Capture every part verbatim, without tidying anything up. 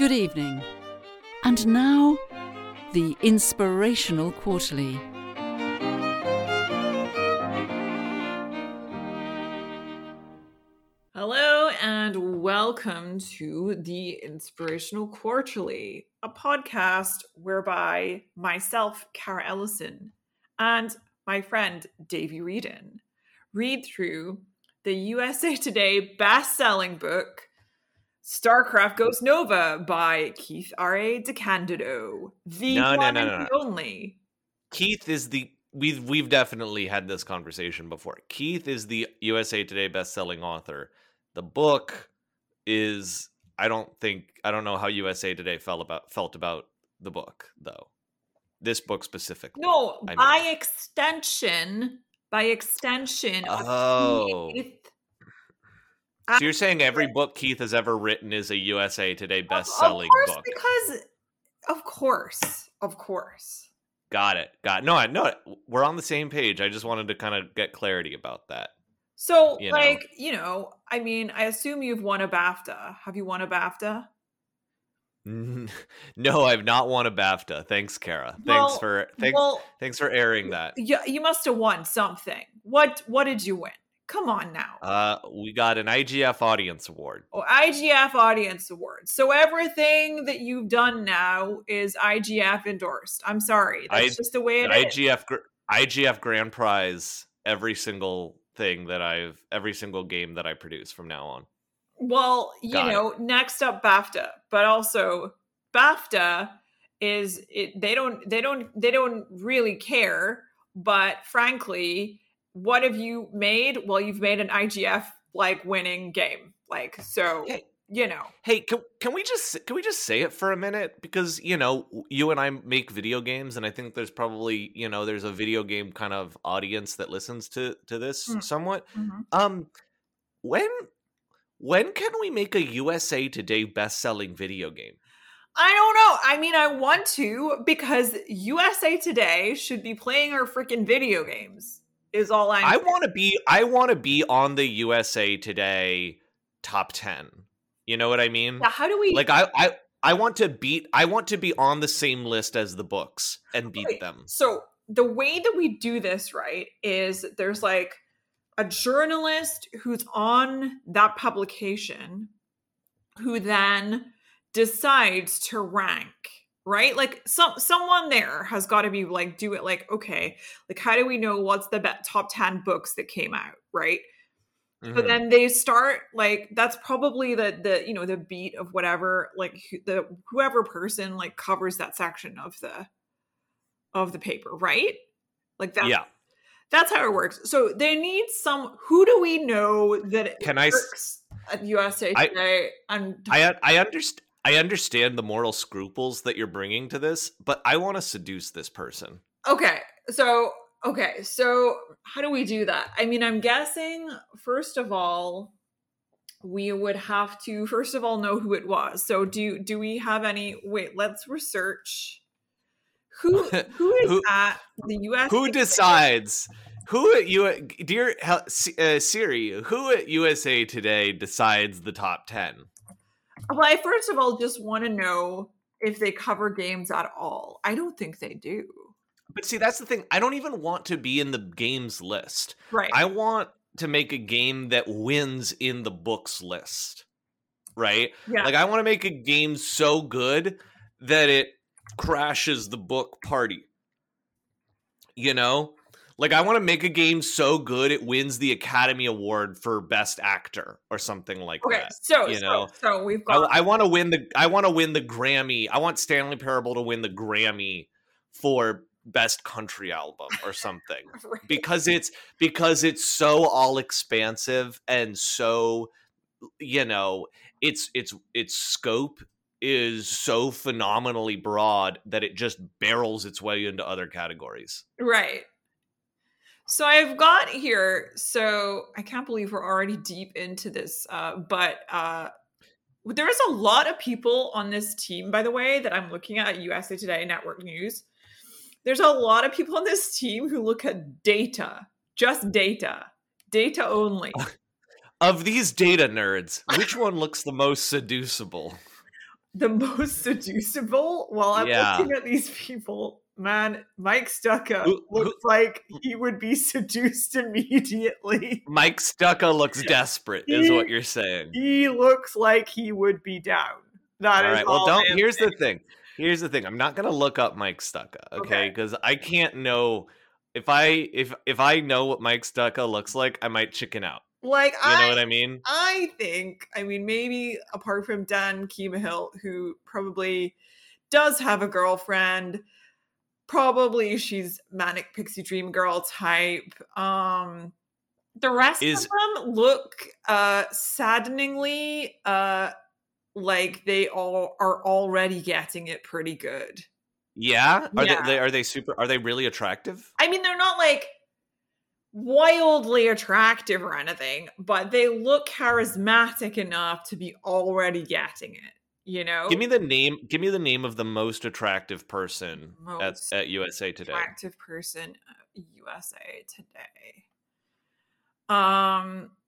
Good evening. And now, the Inspirational Quarterly. Hello and welcome to the Inspirational Quarterly, a podcast whereby myself, Cara Ellison, and my friend Davey Reedon read through the U S A Today best-selling book, StarCraft Ghost Nova by Keith R A DeCandido. The No, no, one no, and no, the no. only. Keith is the we've we've definitely had this conversation before. Keith is the U S A Today best-selling author. The book is I don't think I don't know how U S A Today felt about felt about the book though. This book specifically. No, I by mean. extension, by extension Oh. of Keith. So you're saying every book Keith has ever written is a U S A Today best-selling of course, book? Because, of course, of course. Got it. Got it. No, I no, we're on the same page. I just wanted to kind of get clarity about that. So, You like, know. you know, I mean, I assume you've won a BAFTA. Have you won a BAFTA? No, I've not won a BAFTA. Thanks, Cara. Well, thanks for thanks well, thanks for airing that. You, you must have won something. What What did you win? Come on now. Uh, we got an I G F Audience Award. Oh, I G F Audience Award. So everything that you've done now is I G F endorsed. I'm sorry. That's I, just the way it I is. G F, I G F Grand Prize every single thing that I've, every single game that I produce from now on. Well, you Got know, it. next up BAFTA, but also BAFTA is it, they don't they don't they don't really care, but frankly, what have you made? Well, you've made an I G F like winning game. Like, so, Hey, you know. Hey, can, can we just can we just say it for a minute? Because, you know, you and I make video games, and I think there's probably, you know, there's a video game kind of audience that listens to to this Mm. somewhat. Mm-hmm. Um, when when can we make a U S A Today best-selling video game? I don't know. I mean, I want to because U S A Today should be playing our freaking video games. Is all I'm I want to be I want to be on the U S A Today top ten. You know what I mean? Yeah, how do we Like I I I want to beat I want to be on the same list as the books and beat okay, them. So the way that we do this, right, is there's like a journalist who's on that publication who then decides to rank, right? Like some someone there has got to be like do it like, okay, like how do we know what's the be- top ten books that came out, right? Mm-hmm. So then they start like that's probably the the you know the beat of whatever like the whoever person like covers that section of the of the paper, right? Like that. Yeah. That's how it works. So they need some. Who do we know that it Can I works at U S A Today? I, and I I understand I understand the moral scruples that you're bringing to this, but I want to seduce this person. Okay, so okay, so how do we do that? I mean, I'm guessing first of all, we would have to first of all know who it was. So do do we have any? Wait, let's research. Who who is who, at the U S A Who decides? Who at you, dear uh, Siri? Who at U S A Today decides the top ten? Well, I first of all just want to know if they cover games at all. I don't think they do. But see, that's the thing. I don't even want to be in the games list. Right. I want to make a game that wins in the books list. Right? Yeah. Like I want to make a game so good that it crashes the book party. You know? Like I want to make a game so good it wins the Academy Award for Best Actor or something like okay, that. so you so, know? so we've got. I, I want to win the. I want to win the Grammy. I want Stanley Parable to win the Grammy for Best Country Album or something Right. because it's because it's so all expansive and so, you know, its its its scope is so phenomenally broad that it just barrels its way into other categories. Right. So I've got here, so I can't believe we're already deep into this, uh, but uh, there's a lot of people on this team, by the way, that I'm looking at U S A Today Network News. There's a lot of people on this team who look at data, just data, data only. Of these data nerds, which one looks the most seducible? the most seducible while I'm Yeah. looking at these people. Man, Mike Stucca Who- who- looks like he would be seduced immediately. Mike Stucca looks desperate, is what you're saying. He looks like he would be down. That All is right. Well, all don't. I'm Here's saying. the thing. Here's the thing. I'm not gonna look up Mike Stucca, okay? Okay. Because I can't know if I if if I know what Mike Stucca looks like, I might chicken out. Like, You I, know what I mean? I think, I mean, maybe apart from Dan Keemahill, who probably does have a girlfriend, probably she's manic pixie dream girl type. Um, the rest Is- of them look uh, saddeningly uh, like they all are already getting it pretty good. Yeah. Are Yeah. they, they? Are they super? Are they really attractive? I mean, they're not like wildly attractive or anything, but they look charismatic enough to be already getting it, you know? Give me the name. Give me the name of the most attractive person Most at, at U S A Today. attractive person at U S A Today. Um,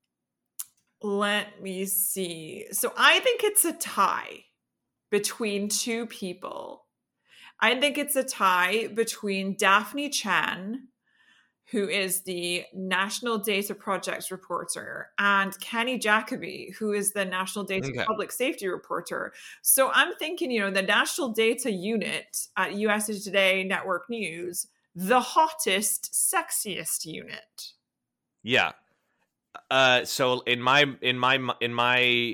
let me see. So I think it's a tie between two people. I think it's a tie between Daphne Chan, who is the National Data Project reporter, and Kenny Jacoby, who is the National Data Okay. Public Safety reporter. So I'm thinking, you know, the National Data Unit at U S A Today Network News, the hottest, sexiest unit. Yeah. Uh, so in my in my in my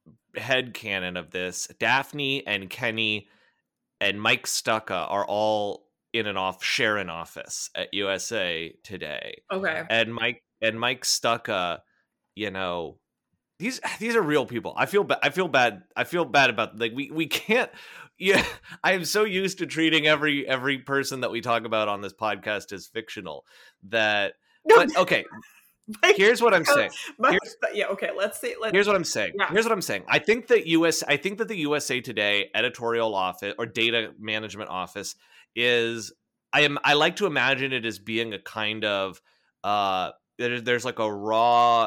head canon of this, Daphne and Kenny and Mike Stucca are all in an off share an office at U S A Today, Okay. and Mike and Mike Stucca, you know, these these are real people. I feel bad. I feel bad. I feel bad about like we we can't. Yeah, I am so used to treating every every person that we talk about on this podcast as fictional that. No, But okay, Mike here's what I'm Stucca- saying. Mike here's- Stu- yeah, okay, let's see. Let's, Here's what I'm saying. Yeah. Here's what I'm saying. I think that U S I think that the U S A Today editorial office or data management office is I am I like to imagine it as being a kind of uh there, there's like a raw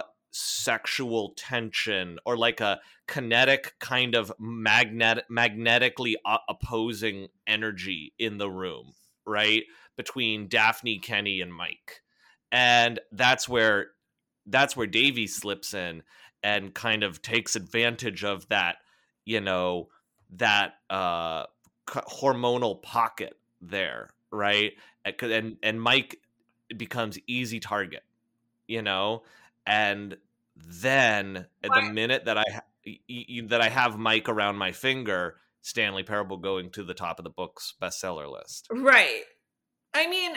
sexual tension or like a kinetic kind of magnet magnetically o- opposing energy in the room, right? Between Daphne, Kenny, and Mike. And that's where that's where Davey slips in and kind of takes advantage of that, you know, that uh, hormonal pocket there, right? And and Mike becomes easy target, you know, and then at the Why- minute that I ha- y- y- that I have Mike around my finger, Stanley Parable going to the top of the book's bestseller list. Right. I mean,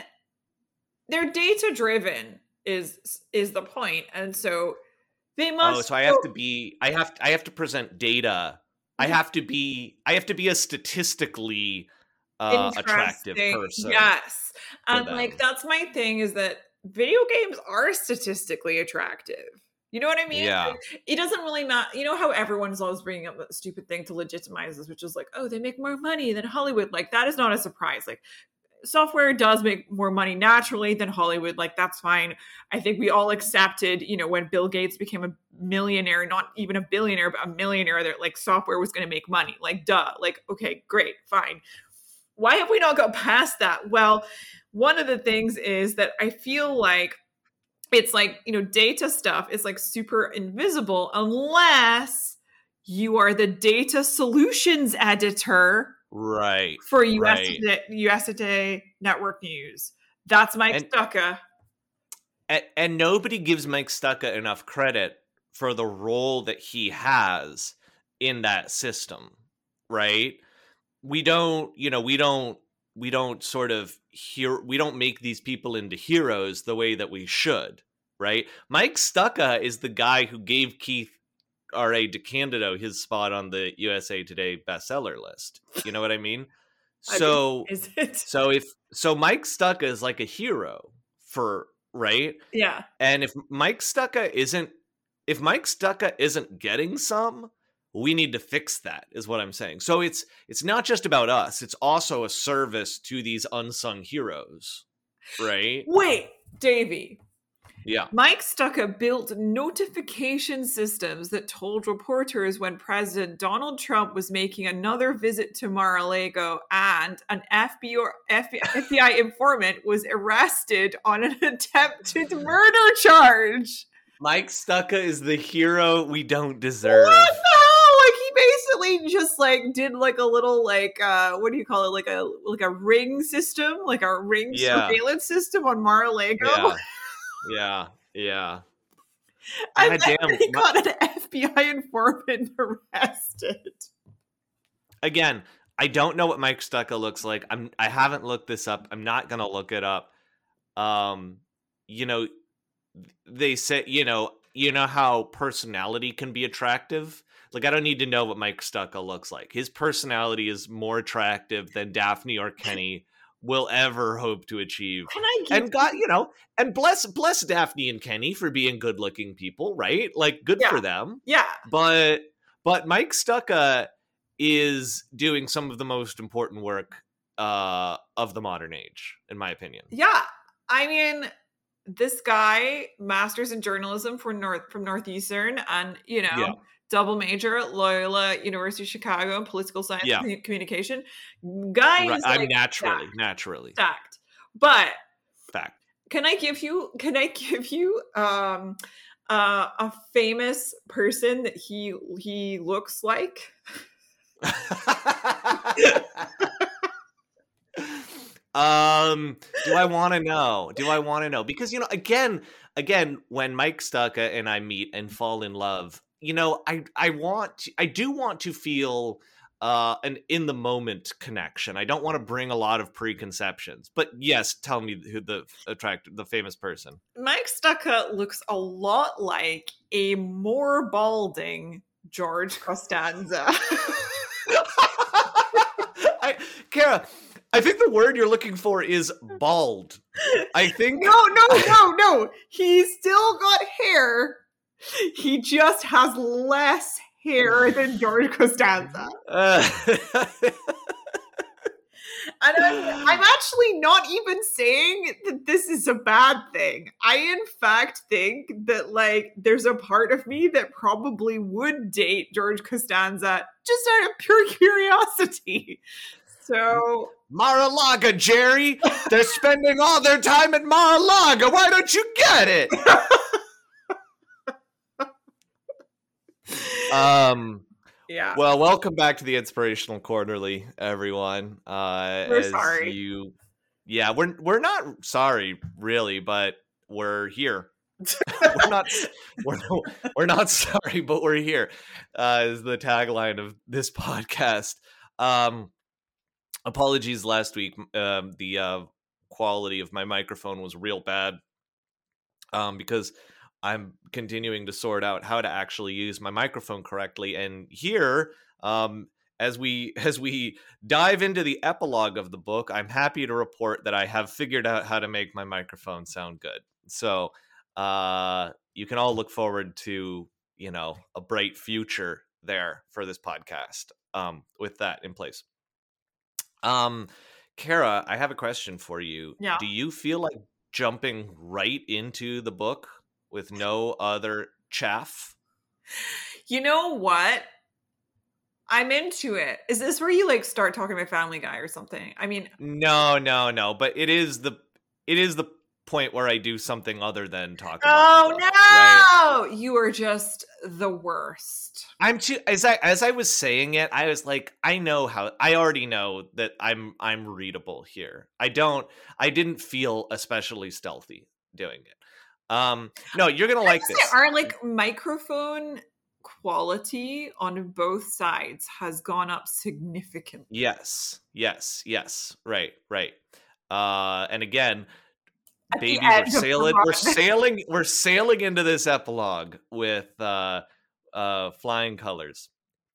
they're data driven is is the point, and so they must. Oh, so I have to be I have I have to present data. I Mhm. have to be I have to be a statistically uh, attractive Interesting. person. Yes, for and like them. that's my thing is that video games are statistically attractive. You know what I mean? Yeah. Like, it doesn't really matter. You know how everyone's always bringing up that stupid thing to legitimize this, which is like, oh, they make more money than Hollywood. Like that is not a surprise. Like software does make more money naturally than Hollywood. Like that's fine. I think we all accepted, you know, when Bill Gates became a millionaire, not even a billionaire, but a millionaire, that like software was going to make money. Like duh. Like okay, great, fine. Why have we not got past that? Well, one of the things is that I feel like it's like, you know, data stuff is like super invisible unless you are the data solutions editor Right. for U S, right. Today, U S Today Network News. That's Mike And- Stucca. And, and nobody gives Mike Stucca enough credit for the role that he has in that system, right? We don't, you know, we don't we don't sort of hear we don't make these people into heroes the way that we should, right? Mike Stucca is the guy who gave Keith R A DeCandido his spot on the U S A Today bestseller list. You know what I mean? I mean, So Is it? so if so Mike Stucca is like a hero for right? Yeah. And if Mike Stucca isn't if Mike Stucca isn't getting some, we need to fix that, is what I'm saying. So it's it's not just about us, it's also a service to these unsung heroes, right? Wait, Davey. Yeah. Mike Stucca built notification systems that told reporters when President Donald Trump was making another visit to Mar-a-Lago, and an F B I informant was arrested on an attempted murder charge. Mike Stucca is the hero we don't deserve. What the hell? Like, he basically just like did like a little like uh what do you call it? Like a like a ring system, like a ring Yeah. surveillance system on Mar-a-Lago. Yeah. Yeah. Yeah. And God then damn. he My- got an F B I informant arrested. Again, I don't know what Mike Stucca looks like. I'm I haven't looked this up. I'm not gonna look it up. Um, you know, they say, you know, you know how personality can be attractive? Like, I don't need to know what Mike Stucca looks like. His personality is more attractive than Daphne or Kenny will ever hope to achieve. Can I give And God, you know, and bless bless Daphne and Kenny for being good looking people, right? Like, good Yeah. for them. Yeah. But but Mike Stucca is doing some of the most important work uh, of the modern age, in my opinion. Yeah. I mean, this guy, master's in journalism from North from Northeastern, and you know, Yeah. double major at Loyola University of Chicago in political science Yeah. and communication. Guy Right. is I'm like naturally, stacked, naturally. stacked. But Fact. can I give you can I give you um uh, a famous person that he he looks like? um do I want to know do I want to know because you know again again when Mike Stucca and I meet and fall in love, you know, I I want to, I do want to feel uh an in the moment connection. I don't want to bring a lot of preconceptions, but yes, tell me who the attract the famous person. Mike Stucca looks a lot like a more balding George Costanza. I, Kara, I think the word you're looking for is bald. I think No, no, no, no. He's still got hair. He just has less hair than George Costanza. Uh, And I'm, I'm actually not even saying that this is a bad thing. I, in fact, think that, like, there's a part of me that probably would date George Costanza just out of pure curiosity. So, Mar-a-Lago, Jerry. They're spending all their time at Mar-a-Lago. Why don't you get it? um. yeah. Well, welcome back to the Inspirational Quarterly, everyone. Uh, We're as sorry. You, yeah, we're we're not sorry, really, but we're here. we're not we're, we're not sorry, but we're here. Uh, is the tagline of this podcast. Um, apologies last week. Um, the uh, quality of my microphone was real bad. Um, because I'm continuing to sort out how to actually use my microphone correctly. And here, um, as we as we dive into the epilogue of the book, I'm happy to report that I have figured out how to make my microphone sound good. So uh, you can all look forward to, you know, a bright future there for this podcast um, with that in place. Um, Kara, I have a question for you. Yeah. Do you feel like jumping right into the book with no other chaff? You know what? I'm into it. Is this where you, like, start talking about Family Guy or something? I mean, No, no, no. But it is the it is the point where I do something other than talk about oh the no! book, right? You are just the worst. I'm too as I as I was saying it, I was like, I know how I already know that I'm I'm readable here. I don't I didn't feel especially stealthy doing it. Um no, you're gonna like this. Our, like, microphone quality on both sides has gone up significantly. Yes, yes, yes. Right, right. Uh and again, At the baby, we're end of the sailing we're book. sailing we're sailing into this epilogue with uh uh flying colors.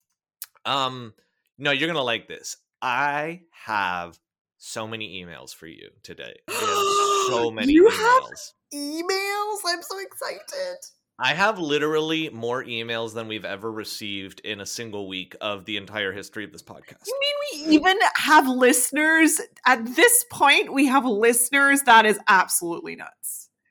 Um no, you're gonna like this. I have so many emails for you today. I have so many You emails. have emails? I'm so excited. I have literally more emails than we've ever received in a single week of the entire history of this podcast. You mean we even have listeners? At this point, we have listeners? That is absolutely nuts.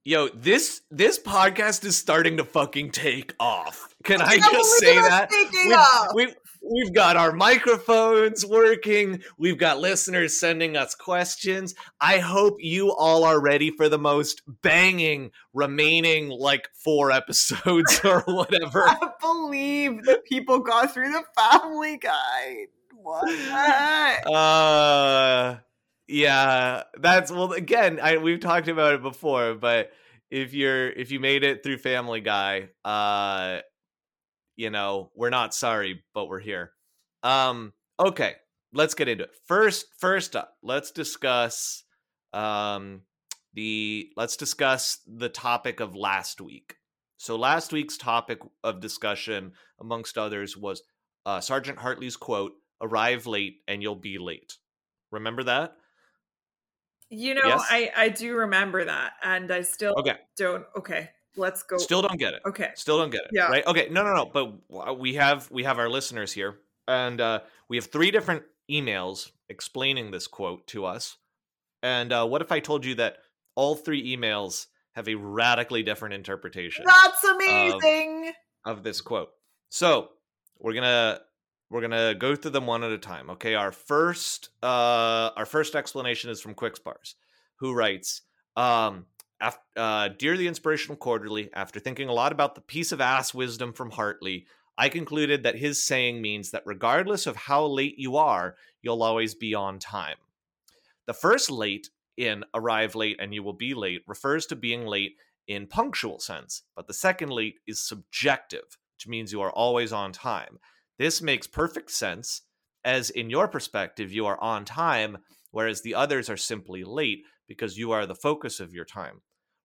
Yo, this this podcast is starting to fucking take off. Can I, I can't just say believe it's that? taking We've, off. we've, we've got our microphones working. We've got listeners sending us questions. I hope you all are ready for the most banging remaining like four episodes or whatever. I can't believe that people got through the Family Guide. What the heck? Uh, yeah, that's well. Again, I we've talked about it before, but if you're if you made it through Family Guy, uh, you know we're not sorry, but we're here. Um, okay, let's get into it. First, first up, let's discuss um the let's discuss the topic of last week. So last week's topic of discussion, amongst others, was uh, Sergeant Hartley's quote, "Arrive late and you'll be late." Remember that? You know, Yes? I, I do remember that, and I still Okay. don't. Okay, let's go. Still don't get it. Okay. Still don't get it. Yeah. Right? Okay. No, no, no. But we have we have our listeners here, and uh, we have three different emails explaining this quote to us. And uh, what if I told you that all three emails have a radically different interpretation That's amazing. of this quote? So we're gonna we're gonna go through them one at a time. Okay. Our first uh, our first explanation is from Quickspars, who writes, um, After, uh, Dear the Inspirational Quarterly, after thinking a lot about the piece of ass wisdom from Hartley, I concluded that his saying means that regardless of how late you are, you'll always be on time. The first late in arrive late and you will be late refers to being late in punctual sense, but the second late is subjective, which means you are always on time. This makes perfect sense, as in your perspective, you are on time, whereas the others are simply late because you are the focus of your time.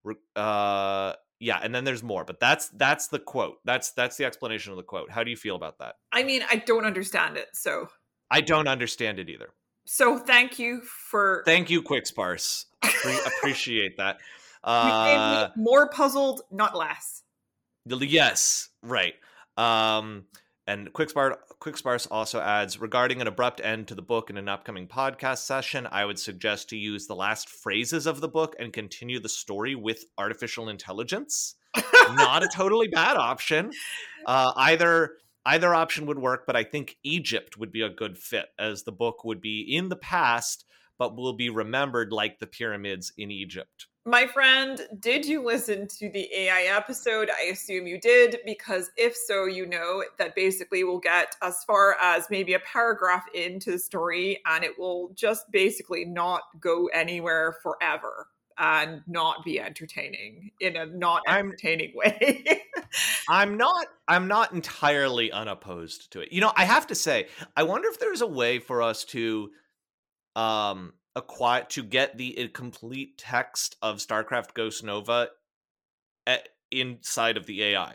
Uh, yeah, and then there's more, but that's that's the quote. That's that's the explanation of the quote. How do you feel about that? I mean, I don't understand it, so I don't understand it either. so thank you for Thank you, Quicksparse. Pre- appreciate that. you Uh, made me more puzzled, not less. yes, right. Um, and Quickspar Quicksparse also adds, regarding an abrupt end to the book in an upcoming podcast session, I would suggest to use the last phrases of the book and continue the story with artificial intelligence. Not a totally bad option. Uh, either either option would work, but I think Egypt would be a good fit, as the book would be in the past, but will be remembered like the pyramids in Egypt. My friend, did you listen to the A I episode? I assume you did, because if so, you know that basically we'll get as far as maybe a paragraph into the story and it will just basically not go anywhere forever and not be entertaining in a not entertaining I'm, way. I'm not I'm not entirely unopposed to it. You know, I have to say, I wonder if there's a way for us to um acquire to get the complete text of StarCraft Ghost Nova at, inside of the A I.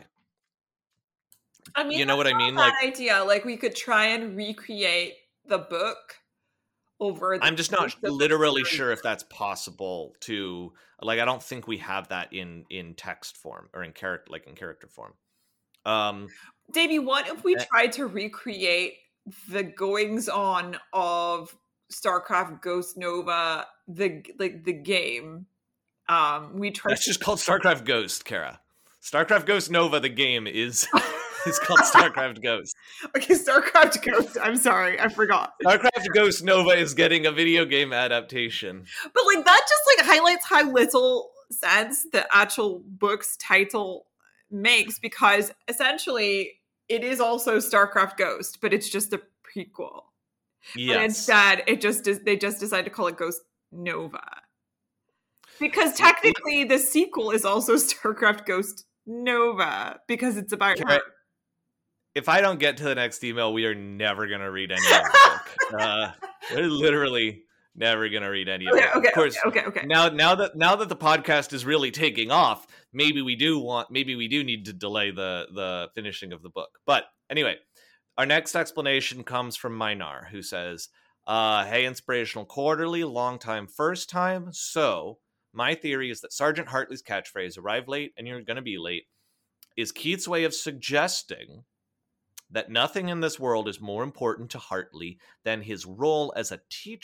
I mean, you know what I mean? Like idea. Like we could try and recreate the book over. The I'm just not literally sure if that's possible to. Like, I don't think we have that in in text form or in character, like in character form. Um, Davey, what if we tried to recreate the goings on of StarCraft Ghost Nova, the like the game? Um, we tried. That's just called StarCraft Ghost, Kara. StarCraft Ghost Nova, the game is is called StarCraft Ghost. Okay, StarCraft Ghost. I'm sorry, I forgot. StarCraft Ghost Nova is getting a video game adaptation. But like that just like highlights how little sense the actual book's title makes, because essentially it is also StarCraft Ghost, but it's just a prequel. Yes. And instead, it just is, they just decided to call it Ghost Nova. Because technically the sequel is also StarCraft Ghost Nova, because it's about her. If I don't get to the next email, we are never going to read any of the book. Uh, we're literally never going to read any of okay, it. Okay, of course, okay, okay. Now, now that now that the podcast is really taking off, maybe we do want, maybe we do need to delay the the finishing of the book. But anyway, our next explanation comes from Minar, who says, uh, "Hey, Inspirational Quarterly, long time, first time. So my theory is that Sergeant Hartley's catchphrase, 'arrive late and you're going to be late,' is Keith's way of suggesting that nothing in this world is more important to Hartley than his role as a teacher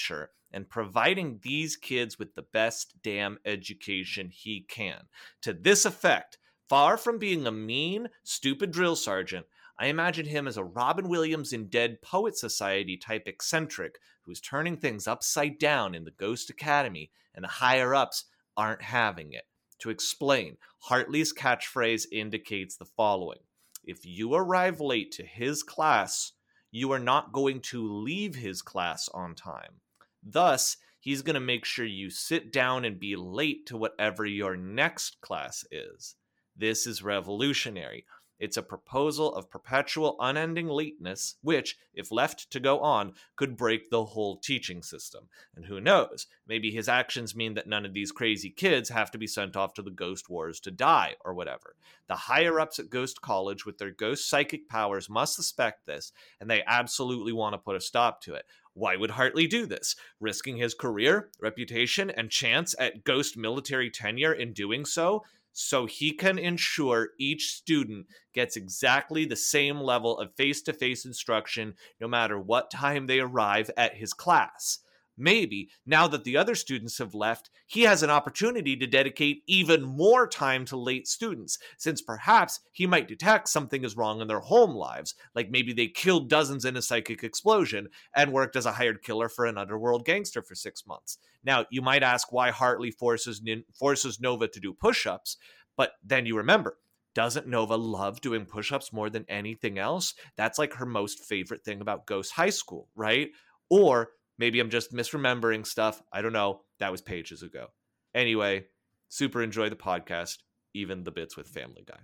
and providing these kids with the best damn education he can. To this effect, far from being a mean, stupid drill sergeant, I imagine him as a Robin Williams in Dead Poet Society type eccentric who's turning things upside down in the Ghost Academy, and the higher-ups aren't having it. To explain, Hartley's catchphrase indicates the following. If you arrive late to his class, you are not going to leave his class on time. Thus, he's going to make sure you sit down and be late to whatever your next class is. This is revolutionary. It's a proposal of perpetual unending lateness, which, if left to go on, could break the whole teaching system. And who knows, maybe his actions mean that none of these crazy kids have to be sent off to the Ghost Wars to die, or whatever. The higher-ups at Ghost College with their ghost psychic powers must suspect this, and they absolutely want to put a stop to it. Why would Hartley do this? Risking his career, reputation, and chance at ghost military tenure in doing so? So he can ensure each student gets exactly the same level of face-to-face instruction no matter what time they arrive at his class. Maybe, now that the other students have left, he has an opportunity to dedicate even more time to late students, since perhaps he might detect something is wrong in their home lives, like maybe they killed dozens in a psychic explosion and worked as a hired killer for an underworld gangster for six months. Now, you might ask why Hartley forces, forces Nova to do push-ups, but then you remember, doesn't Nova love doing push-ups more than anything else? That's like her most favorite thing about Ghost High School, right? Or maybe I'm just misremembering stuff. I don't know. That was pages ago. Anyway, super enjoy the podcast, even the bits with Family Guy.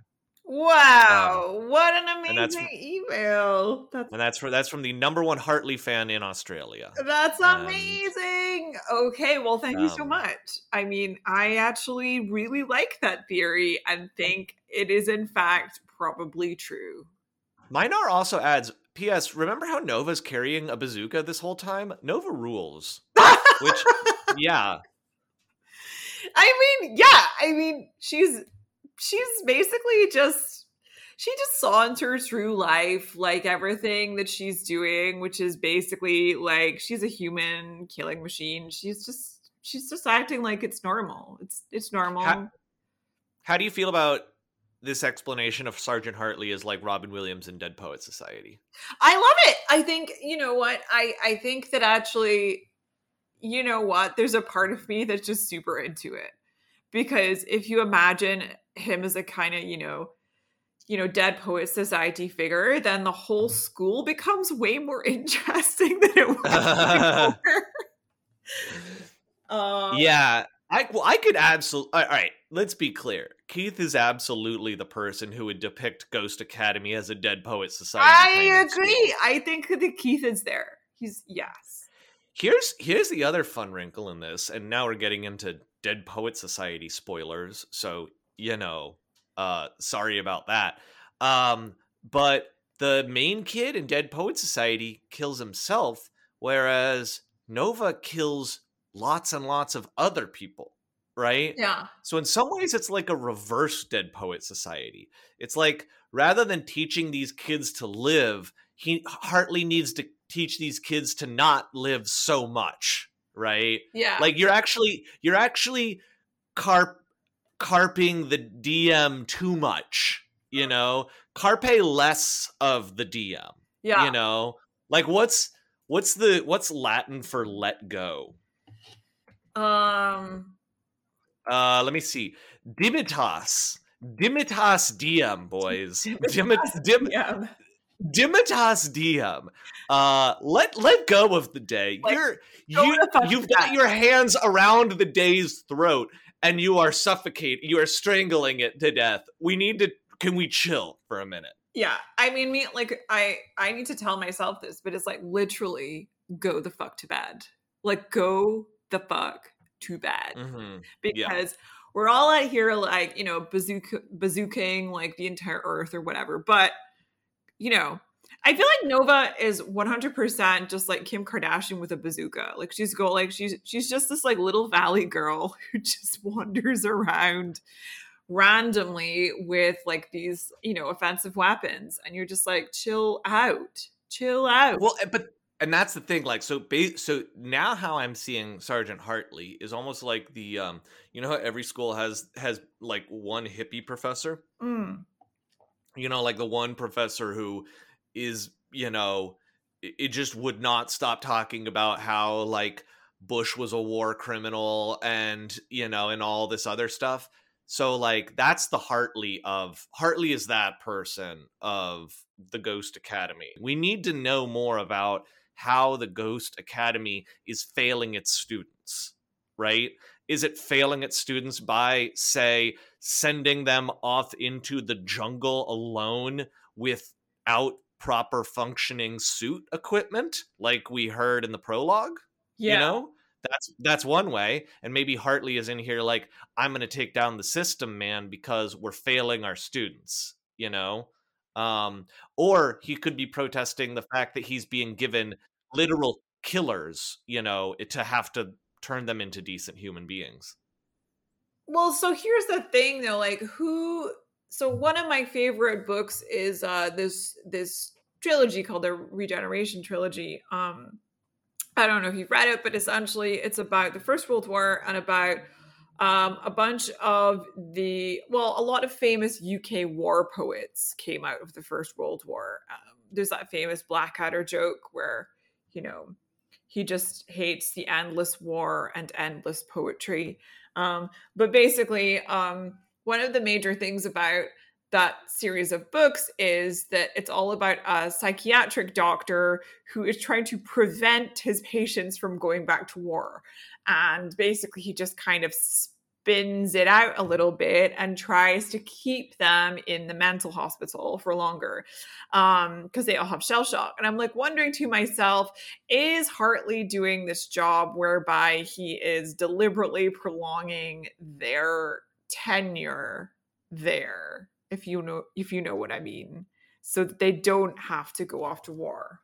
Wow, Um, what an and that's- amazing email. That's And that's for that's from the number one Hartley fan in Australia. that's And, amazing. Okay, well, thank you so um, much. I mean, I actually really like that theory and think it is in fact probably true. Minar also adds, P S. Remember how Nova's carrying a bazooka this whole time? Nova rules. Which, yeah. I mean, yeah, I mean, she's she's basically just she just saunters through life like everything that she's doing, which is basically like she's a human killing machine. She's just she's just acting like it's normal. It's it's normal. How, how do you feel about this explanation of Sergeant Hartley as like Robin Williams in Dead Poet Society? I love it. I think, you know what? I I think that actually, you know what? There's a part of me that's just super into it. Because if you imagine him as a kind of, you know, you know, Dead Poet Society figure, then the whole school becomes way more interesting than it was before. um, Yeah, I well, I could absolutely. All right, let's be clear. Keith is absolutely the person who would depict Ghost Academy as a Dead Poet Society. I kind of agree. school. I think that Keith is there. He's yes. Here's here's the other fun wrinkle in this, and now we're getting into Dead Poet Society spoilers. So you know, uh, sorry about that. Um, but the main kid in Dead Poet Society kills himself, whereas Nova kills lots and lots of other people, right? Yeah. So in some ways, it's like a reverse Dead Poet Society. It's like rather than teaching these kids to live, he Hartley needs to teach these kids to not live so much, right? Yeah. Like you're actually you're actually carp carping the D M too much, you know? Carpe less of the D M. Yeah. You know? Like what's what's the what's Latin for let go? Um Uh let me see. Dimitas. Dimitas diem, boys. Dimit, dim, yeah. Dimitas diem. Uh let let go of the day. Like, You're go you the fuck you've with got that. your hands around the day's throat and you are suffocating, you are strangling it to death. We need to can we chill for a minute? Yeah. I mean, me like I I need to tell myself this, but it's like literally go the fuck to bed. Like go the fuck to bed. Mm-hmm. Because we're all out here like, you know, bazooka bazooking like the entire earth or whatever. But, you know, I feel like Nova is one hundred percent just like Kim Kardashian with a bazooka. Like she's go like she's she's just this like little valley girl who just wanders around randomly with like these, you know, offensive weapons, and you're just like chill out. Chill out. Well, but and that's the thing, like, so ba- so now how I'm seeing Sergeant Hartley is almost like the um you know how every school has has like one hippie professor, Mm. you know, like the one professor who is, you know, it, it just would not stop talking about how like Bush was a war criminal and, you know, and all this other stuff. So like that's the Hartley of Hartley is that person of the Ghost Academy. We need to know more about how the Ghost Academy is failing its students, right? Is it failing its students by, say, sending them off into the jungle alone without proper functioning suit equipment, like we heard in the prologue? Yeah. You know? That's that's one way. And maybe Hartley is in here like, I'm gonna take down the system, man, because we're failing our students, you know? Um, or he could be protesting the fact that he's being given literal killers, you know, to have to turn them into decent human beings. Well, so here's the thing though, like who so one of my favorite books is uh this this trilogy called the Regeneration Trilogy. Um I don't know if you've read it, but essentially it's about the First World War and about um, a bunch of the, well, a lot of famous U K war poets came out of the First World War. Um, there's that famous Blackadder joke where, you know, he just hates the endless war and endless poetry. Um, but basically, um, one of the major things about that series of books is that it's all about a psychiatric doctor who is trying to prevent his patients from going back to war. And basically, he just kind of spins it out a little bit and tries to keep them in the mental hospital for longer um, because they all have shell shock. And I'm like wondering to myself, is Hartley doing this job whereby he is deliberately prolonging their tenure there? If you know, if you know what I mean, so that they don't have to go off to war.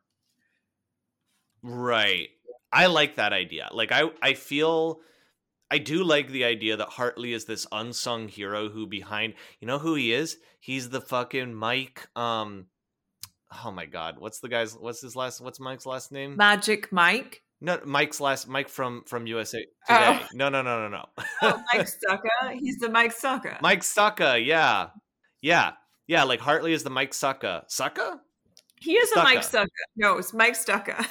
Right. I like that idea. Like I, I feel, I do like the idea that Hartley is this unsung hero who behind, you know who he is? He's the fucking Mike. Um, oh my God, what's the guy's? What's his last? What's Mike's last name? Magic Mike. No, Mike's last. Mike from from U S A Today. Oh. No, no, no, no, no. Oh, Mike Stucca. He's the Mike Stucca. Mike Stucca. Yeah. Yeah, yeah, like Hartley is the Mike Stucca. Succa? He is Stucca. a Mike Stucca. No, it's Mike Stucca.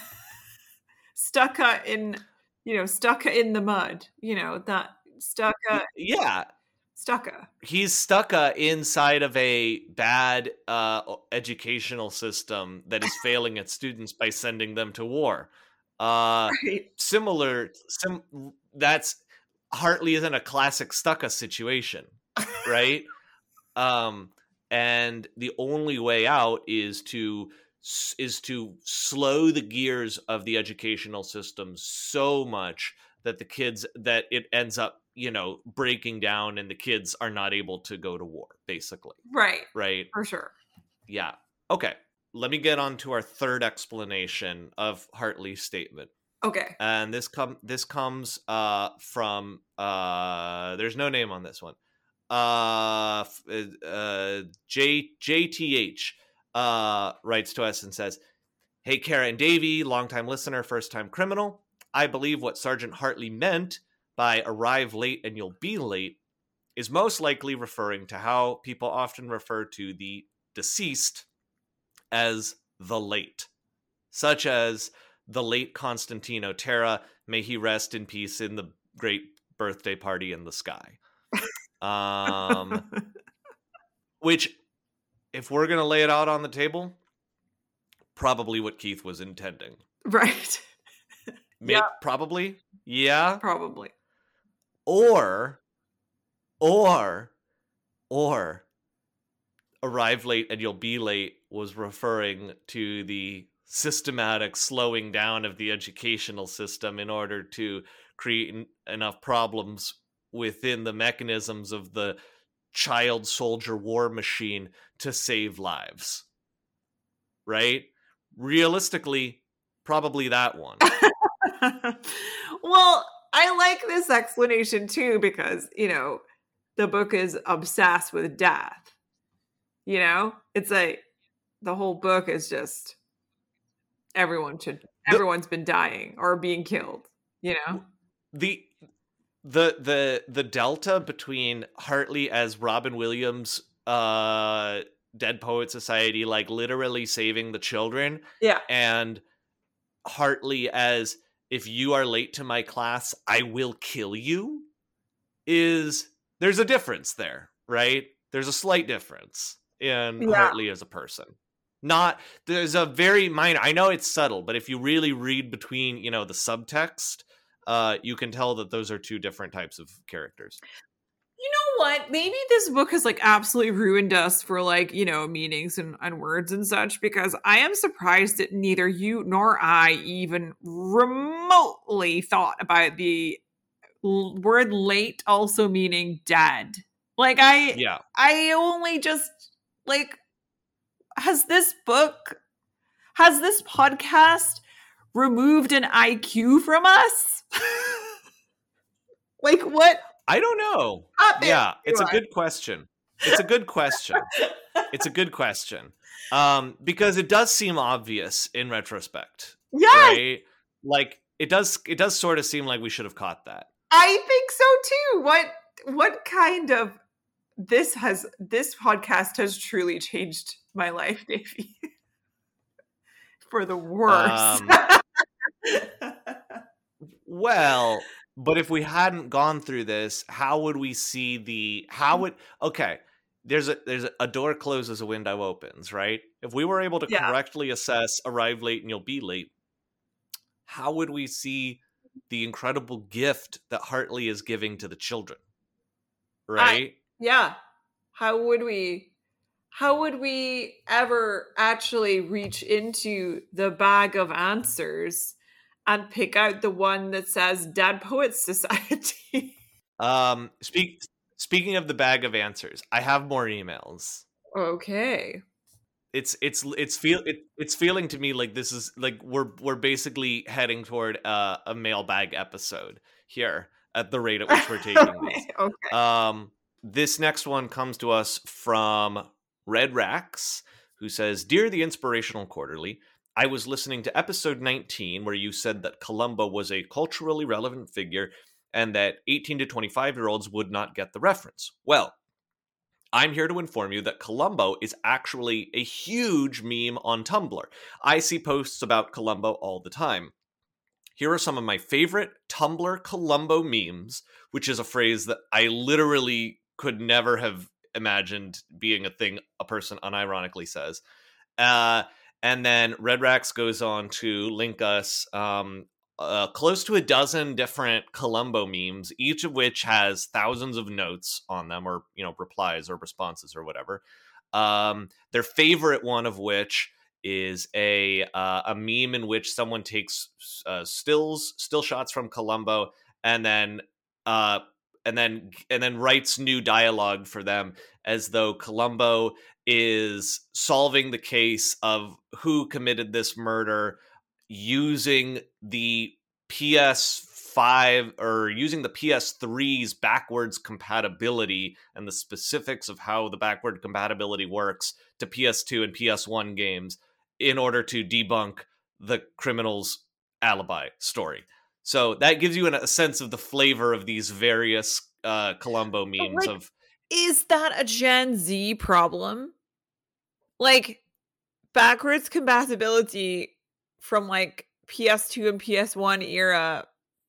Stucca in, you know, Stucca in the mud. You know, that Stucca. Yeah. Stucca. He's Stucca inside of a bad uh, educational system that is failing its students by sending them to war. Uh, right. Similar, sim- that's, Hartley is in a classic Stucca situation, right? Um, and the only way out is to is to slow the gears of the educational system so much that the kids that it ends up, you know, breaking down and the kids are not able to go to war, basically. Right. Right. For sure. Yeah. Okay. Let me get on to our third explanation of Hartley's statement. Okay. And this come this comes uh from uh there's no name on this one. Uh, uh, J JTH uh, writes to us and says, "Hey, Kara and Davey, longtime listener, first-time criminal. I believe what Sergeant Hartley meant by arrive late and you'll be late is most likely referring to how people often refer to the deceased as the late, such as the late Constantino Terra, may he rest in peace in the great birthday party in the sky." Um, which, if we're gonna lay it out on the table, probably what Keith was intending. Right. Maybe, yeah. Probably. Yeah. Probably. Or, or, or, arrive late and you'll be late was referring to the systematic slowing down of the educational system in order to create en- enough problems within the mechanisms of the child soldier war machine to save lives. Right? Realistically, probably that one. Well, I like this explanation too because, you know, the book is obsessed with death. You know? It's like the whole book is just everyone should everyone's been dying or being killed, you know? The the the the delta between Hartley as Robin Williams, uh Dead Poet Society, like literally saving the children, Yeah. and Hartley as, if you are late to my class, I will kill you, is, there's a difference there, right? There's a slight difference in Yeah. Hartley as a person. Not, there's a very minor, I know it's subtle, but if you really read between, you know, the subtext, uh, you can tell that those are two different types of characters. You know what? Maybe this book has like absolutely ruined us for like, you know, meanings and, and words and such, because I am surprised that neither you nor I even remotely thought about the l- word late also meaning dead. Like I Yeah. I only just like, has this book, has this podcast removed an I Q from us? Like what? I don't know. happened Yeah, to it's a us? good question. It's a good question. It's a good question. Um, because it does seem obvious in retrospect, Yes, right? Like it does it does sort of seem like we should have caught that. I think so too. What what kind of this has this podcast has truly changed my life, Davey. For the worse. Um, Well, but if we hadn't gone through this, how would we see the how would okay, there's a there's a, a door closes, a window opens, right? If we were able to Yeah. correctly assess arrive late and you'll be late, how would we see the incredible gift that Hartley is giving to the children? Right? Yeah. How would we how would we ever actually reach into the bag of answers and pick out the one that says Dead Poets Society? um speak speaking of the bag of answers, I have more emails. Okay. It's it's it's feel it, it's feeling to me like this is like we're we're basically heading toward uh, a mailbag episode here at the rate at which we're taking these. Okay. Um, this next one comes to us from Red Rax, who says, "Dear the Inspirational Quarterly, I was listening to episode nineteen where you said that Columbo was a culturally relevant figure and that eighteen to twenty-five year olds would not get the reference. Well, I'm here to inform you that Columbo is actually a huge meme on Tumblr. I see posts about Columbo all the time. Here are some of my favorite Tumblr Columbo memes, which is a phrase that I literally could never have imagined being a thing a person unironically says. Uh, and then Red Rax goes on to link us um, uh, close to a dozen different Columbo memes, each of which has thousands of notes on them, or you know, replies or responses or whatever. Um, their favorite one of which is a uh, a meme in which someone takes uh, stills still shots from Columbo and then uh, and then and then writes new dialogue for them as though Columbo is solving the case of who committed this murder using the P S five or using the P S three's backwards compatibility and the specifics of how the backward compatibility works to P S two and P S one games in order to debunk the criminal's alibi story. So that gives you a sense of the flavor of these various uh, Columbo memes. like, Of Is that a Gen Z problem? Like, backwards compatibility from like P S two and P S one era,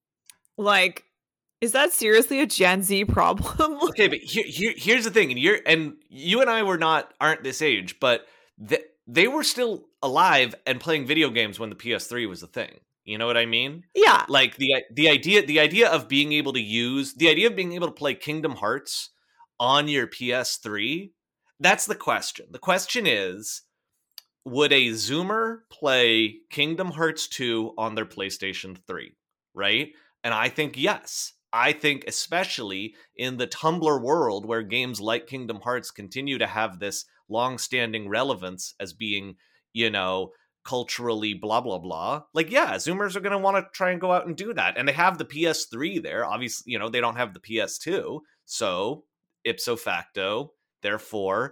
like, is that seriously a Gen Z problem? Okay, but here, here here's the thing, and you're and you and I were not aren't this age, but th- they were still alive and playing video games when the P S three was a thing. You know what I mean? Yeah. Like the the idea the idea of being able to use the idea of being able to play Kingdom Hearts on your P S three, that's the question. The question is, would a Zoomer play Kingdom Hearts two on their PlayStation three, right? And I think yes. I think especially in the Tumblr world where games like Kingdom Hearts continue to have this long-standing relevance as being, you know, culturally blah, blah, blah. Like, yeah, Zoomers are going to want to try and go out and do that. And they have the P S three there. Obviously, you know, they don't have the P S two. So, ipso facto, therefore,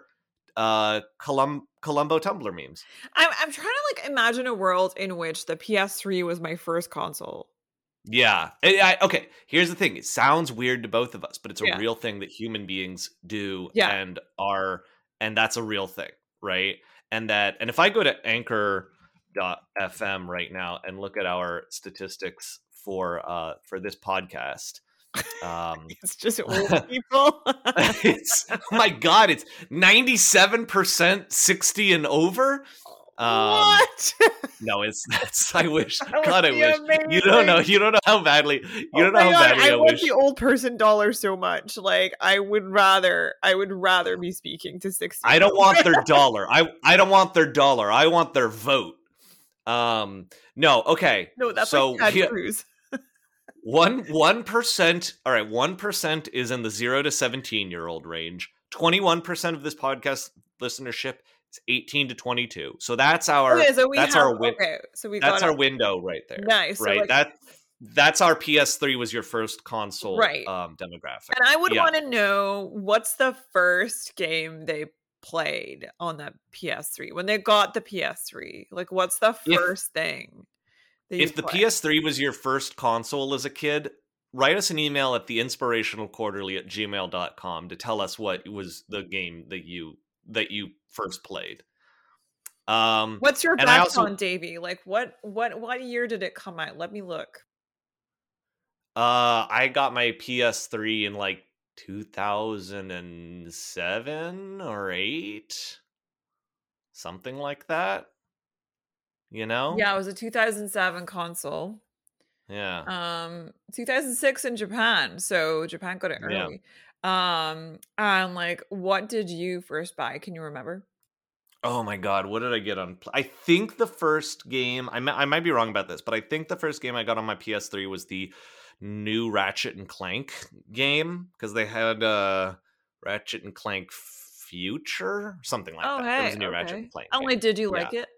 uh Colum- Columbo Tumblr memes. I'm I'm trying to like imagine a world in which the P S three was my first console. Yeah. I, I, okay, here's the thing. It sounds weird to both of us, but it's a Yeah. real thing that human beings do Yeah. and are, and that's a real thing, right? And that, and if I go to anchor dot f m right now and look at our statistics for uh for this podcast, um It's just old people. it's oh my god, it's ninety-seven percent sixty and over. Um, what? No, it's that's. I wish. That God, I would be wish. amazing. You don't know. You don't know how badly. You Oh don't know my how God, badly I I, want wish. the old person dollar so much. Like I would rather, I would rather be speaking to sixty. I don't want their dollar. I I don't want their dollar. I want their vote. Um. No. Okay. No, that's so like Ted here- Cruz. one one percent. All right. One percent is in the zero to seventeen year old range. Twenty one percent of this podcast listenership is eighteen to twenty two. So that's our. Okay, so we that's have, our win- okay, so we That's got our a- window right there. Nice. So Right. like- that. That's our P S three was your first console. Right. Um. Demographic. And I would Yeah. want to know what's the first game they played on that P S three when they got the P S three. Like, what's the If- first thing? That you If the played? P S three was your first console as a kid, write us an email at the inspirational quarterly at gmail dot com to tell us what was the game that you that you first played. Um, What's your and I background, also- Davey? Like, what what what year did it come out? Let me look. uh, I got my P S three in like two thousand seven or eight, something like that. You know? Yeah, it was a two thousand seven console. Yeah. Um, two thousand six in Japan, so Japan got it Yeah. early. Um, and like, what did you first buy? Can you remember? Oh my god, what did I get on? Pl- I think the first game, I, mi- I might be wrong about this, but I think the first game I got on my P S three was the new Ratchet and Clank game because they had uh, Ratchet and Clank Future, something like Oh, that. It hey, was a new Ratchet okay. and Clank. Oh, game. wait, did you Yeah. like it?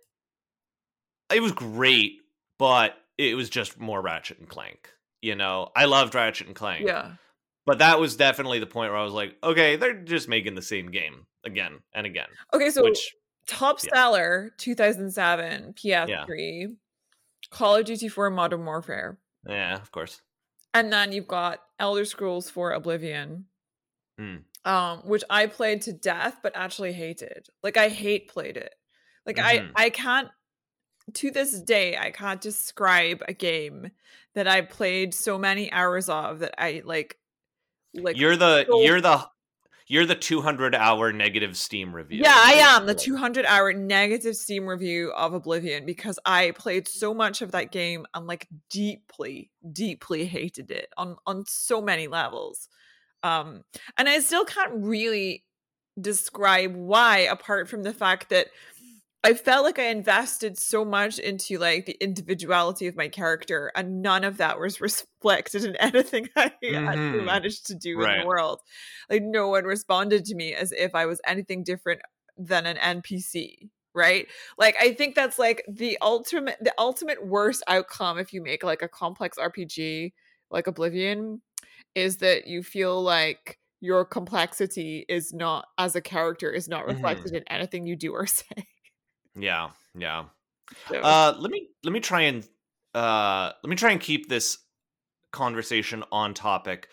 It was great, but it was just more Ratchet and Clank. You know, I loved Ratchet and Clank. Yeah. But that was definitely the point where I was like, okay, they're just making the same game again and again. Okay, so Which, top yeah. seller two thousand seven P S three, Call of Duty four Modern Warfare. yeah, of course. And then you've got Elder Scrolls four Oblivion. Hmm. Um, which I played to death, but actually hated. Like I hate played it. Like Mhm. I I can't to this day I can't describe a game that I played so many hours of that I like like You're the so- you're the you're the two hundred hour negative Steam review. Yeah, I am the Like, two hundred hour negative Steam review of Oblivion because I played so much of that game and like deeply, deeply hated it on on so many levels. Um, and I still can't really describe why, apart from the fact that I felt like I invested so much into like the individuality of my character, and none of that was reflected in anything I actually Mhm. managed to do in Right. the world. Like no one responded to me as if I was anything different than an N P C. Right? Like I think that's like the ultimate the ultimate worst outcome if you make like a complex R P G like Oblivion is that you feel like your complexity is not as a character is not reflected in anything you do or say. Yeah, yeah. So, Uh, let me let me try and uh let me try and keep this conversation on topic.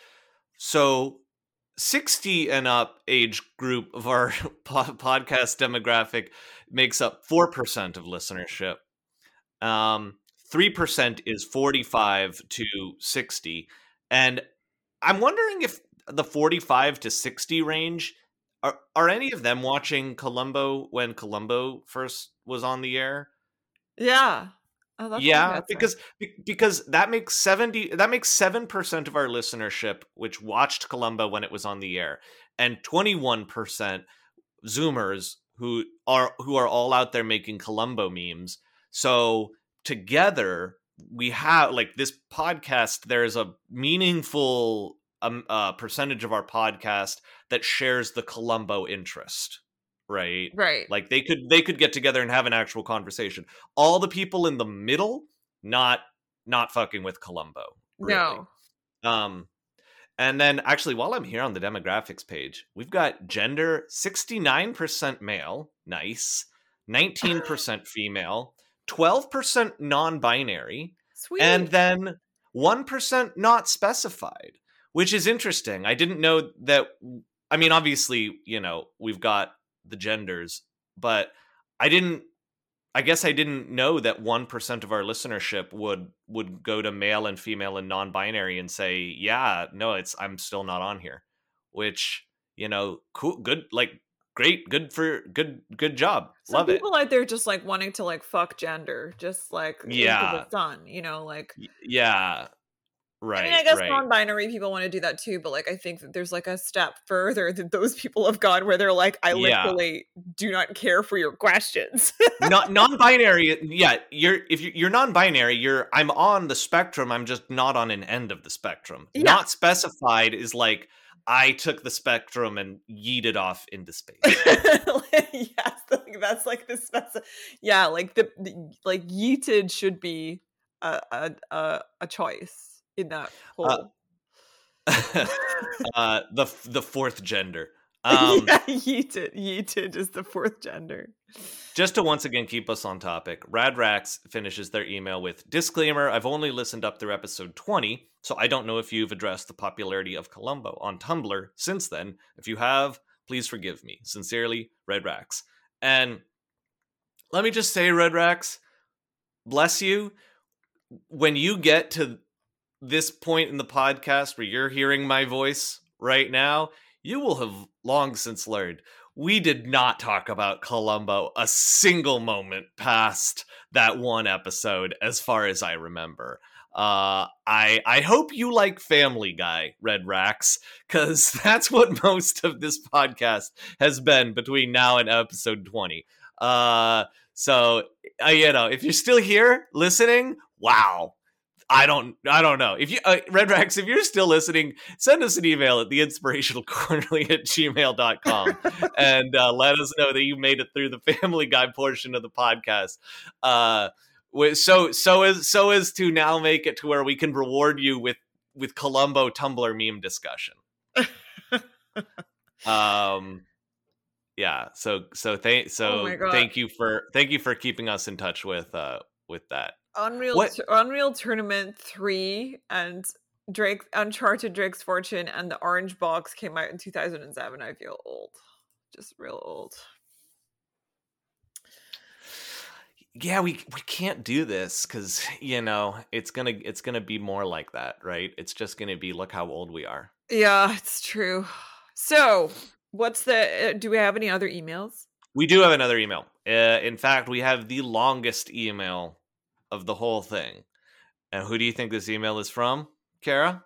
So, sixty and up age group of our po- podcast demographic makes up four percent of listenership. Um, three percent is forty-five to sixty, and I'm wondering if the forty-five to sixty range are are any of them watching Columbo when Columbo first was on the air? yeah. Oh, that's Yeah, interesting. because be- because that makes seventy that makes seven percent of our listenership which watched Columbo when it was on the air, and twenty-one percent Zoomers who are who are all out there making Columbo memes. So together we have like this podcast. There's a meaningful um, uh, percentage of our podcast that shares the Columbo interest, right? right. Like they could they could get together and have an actual conversation. All the people in the middle, not not fucking with Columbo. Really. No. Um, And then actually, while I'm here on the demographics page, we've got gender sixty-nine percent male, nice, nineteen percent female, twelve percent non-binary, Sweet. and then one percent not specified, which is interesting. I didn't know that. I mean, obviously, you know, we've got the genders, but I didn't, I guess I didn't know that one percent of our listenership would, would go to male and female and non-binary and say, yeah, no, it's, I'm still not on here, which, you know, cool, good, like, great, good for, good, good job. Some Love it. people out there just like wanting to like fuck gender, just like Yeah. into the sun, you know, like. Yeah. Right. I mean, I guess right. non-binary people want to do that too, but like I think that there's like a step further that those people have gone where they're like, I Yeah. literally do not care for your questions. Not non-binary. Yeah, you're if you're, you're non-binary, you're I'm on the spectrum. I'm just not on an end of the spectrum. Yeah. Not specified is like I took the spectrum and yeeted off into space. Yes, like, that's like the speci- yeah, like the, the like yeeted should be a a a, a choice in that whole. Uh, uh, the the fourth gender. Um, yeah, yeeted. Yeeted is the fourth gender. Just to once again keep us on topic, Radrax finishes their email with, disclaimer, I've only listened up through episode twenty, so I don't know if you've addressed the popularity of Columbo on Tumblr since then. If you have, please forgive me. Sincerely, Radrax. And let me just say, Radrax, bless you. When you get to this point in the podcast where you're hearing my voice right now, you will have long since learned we did not talk about Columbo a single moment past that one episode, as far as I remember. Uh, I I hope you like Family Guy, Radrax, because that's what most of this podcast has been between now and episode twenty. Uh, so uh, you know, if you're still here listening, wow. I don't I don't know. If you uh, Radrax, if you're still listening, send us an email at the inspirational quarterly at gmail dot com and uh, let us know that you made it through the Family Guy portion of the podcast. Uh, so so as so as to now make it to where we can reward you with with Columbo Tumblr meme discussion. um yeah, so so thank so Oh thank you for thank you for keeping us in touch with uh with that. Unreal What- T- Unreal Tournament three and Drake Uncharted Drake's Fortune and the Orange Box came out in two thousand seven. I feel old. Just real old. Yeah, we we can't do this because, you know, it's gonna it's gonna be more like that, right? It's just gonna be, look how old we are. Yeah, it's true. So, what's the uh, do we have any other emails? We do have another email. Uh, in fact, we have the longest email of the whole thing. And who do you think this email is from, Kara?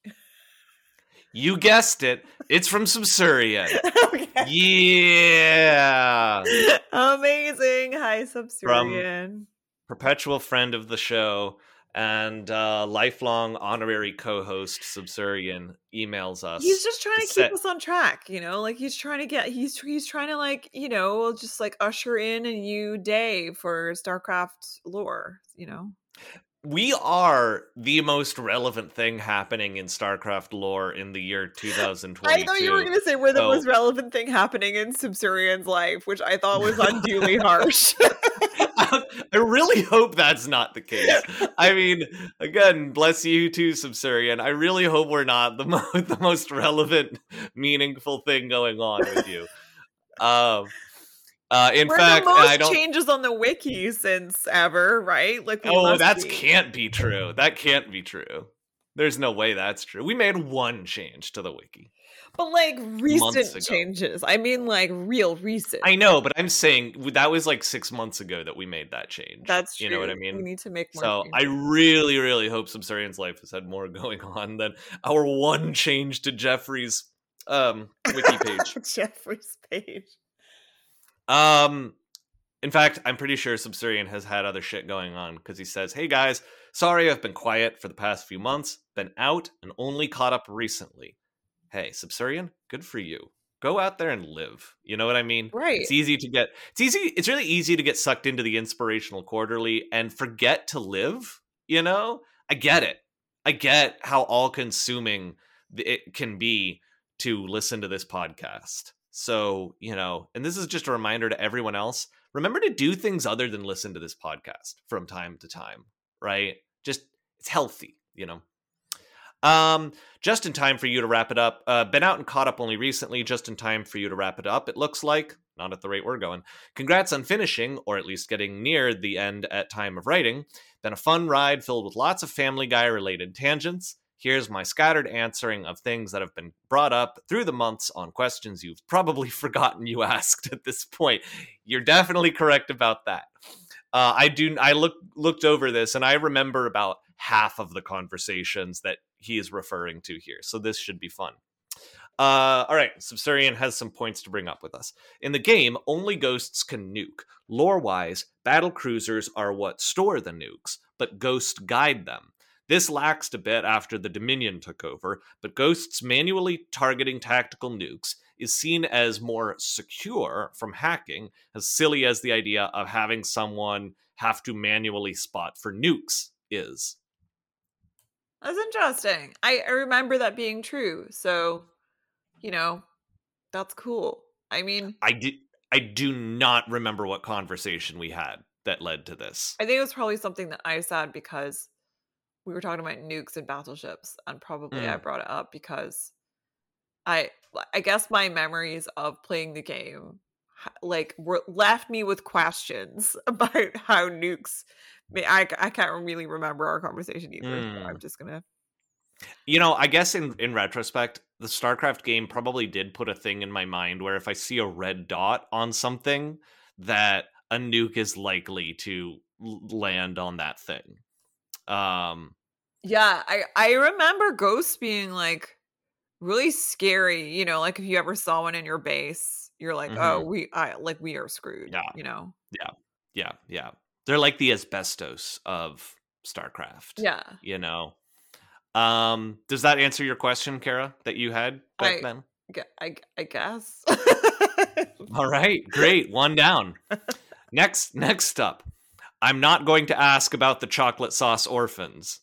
You guessed it. It's from Subsurian. Okay. Yeah. Amazing. Hi, Subsurian. Perpetual friend of the show and uh, lifelong honorary co-host Subsurian emails us. He's just trying to keep set- us on track, you know, like he's trying to get he's he's trying to like, you know, just like usher in a new day for StarCraft lore, you know. We are the most relevant thing happening in StarCraft lore in the year two thousand twenty-two. I thought you were going to say we're the So- most relevant thing happening in Subsurian's life, which I thought was unduly harsh. I really hope that's not the case. I mean, again, bless you too, Subsurian. I really hope we're not the, mo- the most relevant, meaningful thing going on with you. Um, uh, in we're fact, the most I don't. changes on the wiki since ever, right? Like, we Oh, must that be. can't be true. That can't be true. There's no way that's true. We made one change to the wiki. But like Months recent ago. changes. I mean, like real recent. I know, but I'm saying that was like six months ago that we made that change. That's true. You know what I We mean? need to make more. So I changes. really, really hope Subsurian's life has had more going on than our one change to Jeffrey's um, wiki page. Jeffrey's page. Um, in fact, I'm pretty sure Subsurian has had other shit going on because he says, "Hey guys, sorry I've been quiet for the past few months, been out and only caught up recently." Hey, Subsurian, good for you. Go out there and live. You know what I mean? Right. It's easy to get. It's easy. It's really easy to get sucked into the inspirational quarterly and forget to live. You know, I get it. I get how all-consuming it can be to listen to this podcast. So, you know, and this is just a reminder to everyone else, remember to do things other than listen to this podcast from time to time, right? Just, it's healthy, you know? Um, just in time for you to wrap it up. Uh, been out and caught up only recently, just in time for you to wrap it up. It looks like, not at the rate we're going. Congrats on finishing, or at least getting near the end at time of writing. Been a fun ride filled with lots of Family Guy related tangents. Here's my scattered answering of things that have been brought up through the months on questions you've probably forgotten you asked at this point. You're definitely correct about that. Uh, I do. I look, looked over this, and I remember about half of the conversations that he is referring to here. So this should be fun. Uh, all right, Subsurian has some points to bring up with us. In the game, only ghosts can nuke. Lore-wise, battle cruisers are what store the nukes, but ghosts guide them. This laxed a bit after the Dominion took over, but ghosts manually targeting tactical nukes is seen as more secure from hacking, as silly as the idea of having someone have to manually spot for nukes is. That's interesting. I, I remember that being true. So, you know, that's cool. I mean, I did. I do not remember what conversation we had that led to this. I think it was probably something that I said because we were talking about nukes and battleships, and probably mm. I brought it up because I, I guess my memories of playing the game, like, were left me with questions about how nukes. I, I can't really remember our conversation either. Mm. So I'm just gonna. You know, I guess in, in retrospect, the StarCraft game probably did put a thing in my mind where if I see a red dot on something, that a nuke is likely to land on that thing. Um, yeah, I, I remember ghosts being like really scary. You know, like if you ever saw one in your base, you're like, mm-hmm. oh, we I like we are screwed. Yeah, you know. Yeah, yeah, yeah. They're like the asbestos of StarCraft. Yeah, you know. Um, does that answer your question, Kara, that you had back I, then? I, I guess. All right, great. One down. Next, next up, I'm not going to ask about the chocolate sauce orphans.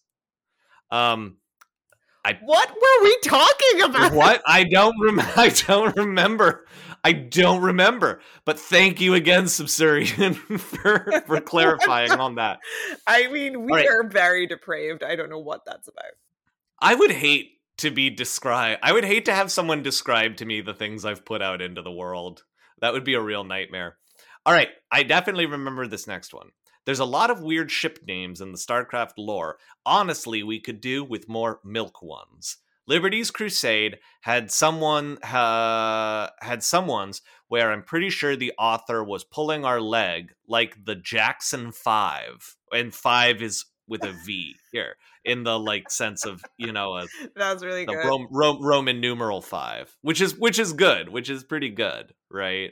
Um, I what were we talking about? What? I don't rem- I don't remember. I don't remember. But thank you again, Subsurian, for for clarifying on that. I mean, we right. are very depraved. I don't know what that's about. I would hate to be described. I would hate to have someone describe to me the things I've put out into the world. That would be a real nightmare. All right, I definitely remember this next one. There's a lot of weird ship names in the StarCraft lore. Honestly, we could do with more milk ones. Liberty's Crusade had someone uh, had someone's where I'm pretty sure the author was pulling our leg, like the Jackson Five, and five is with a V here in the like sense of, you know, a, that's really the good. Rome, Rome, Roman numeral five, which is which is good, which is pretty good, right?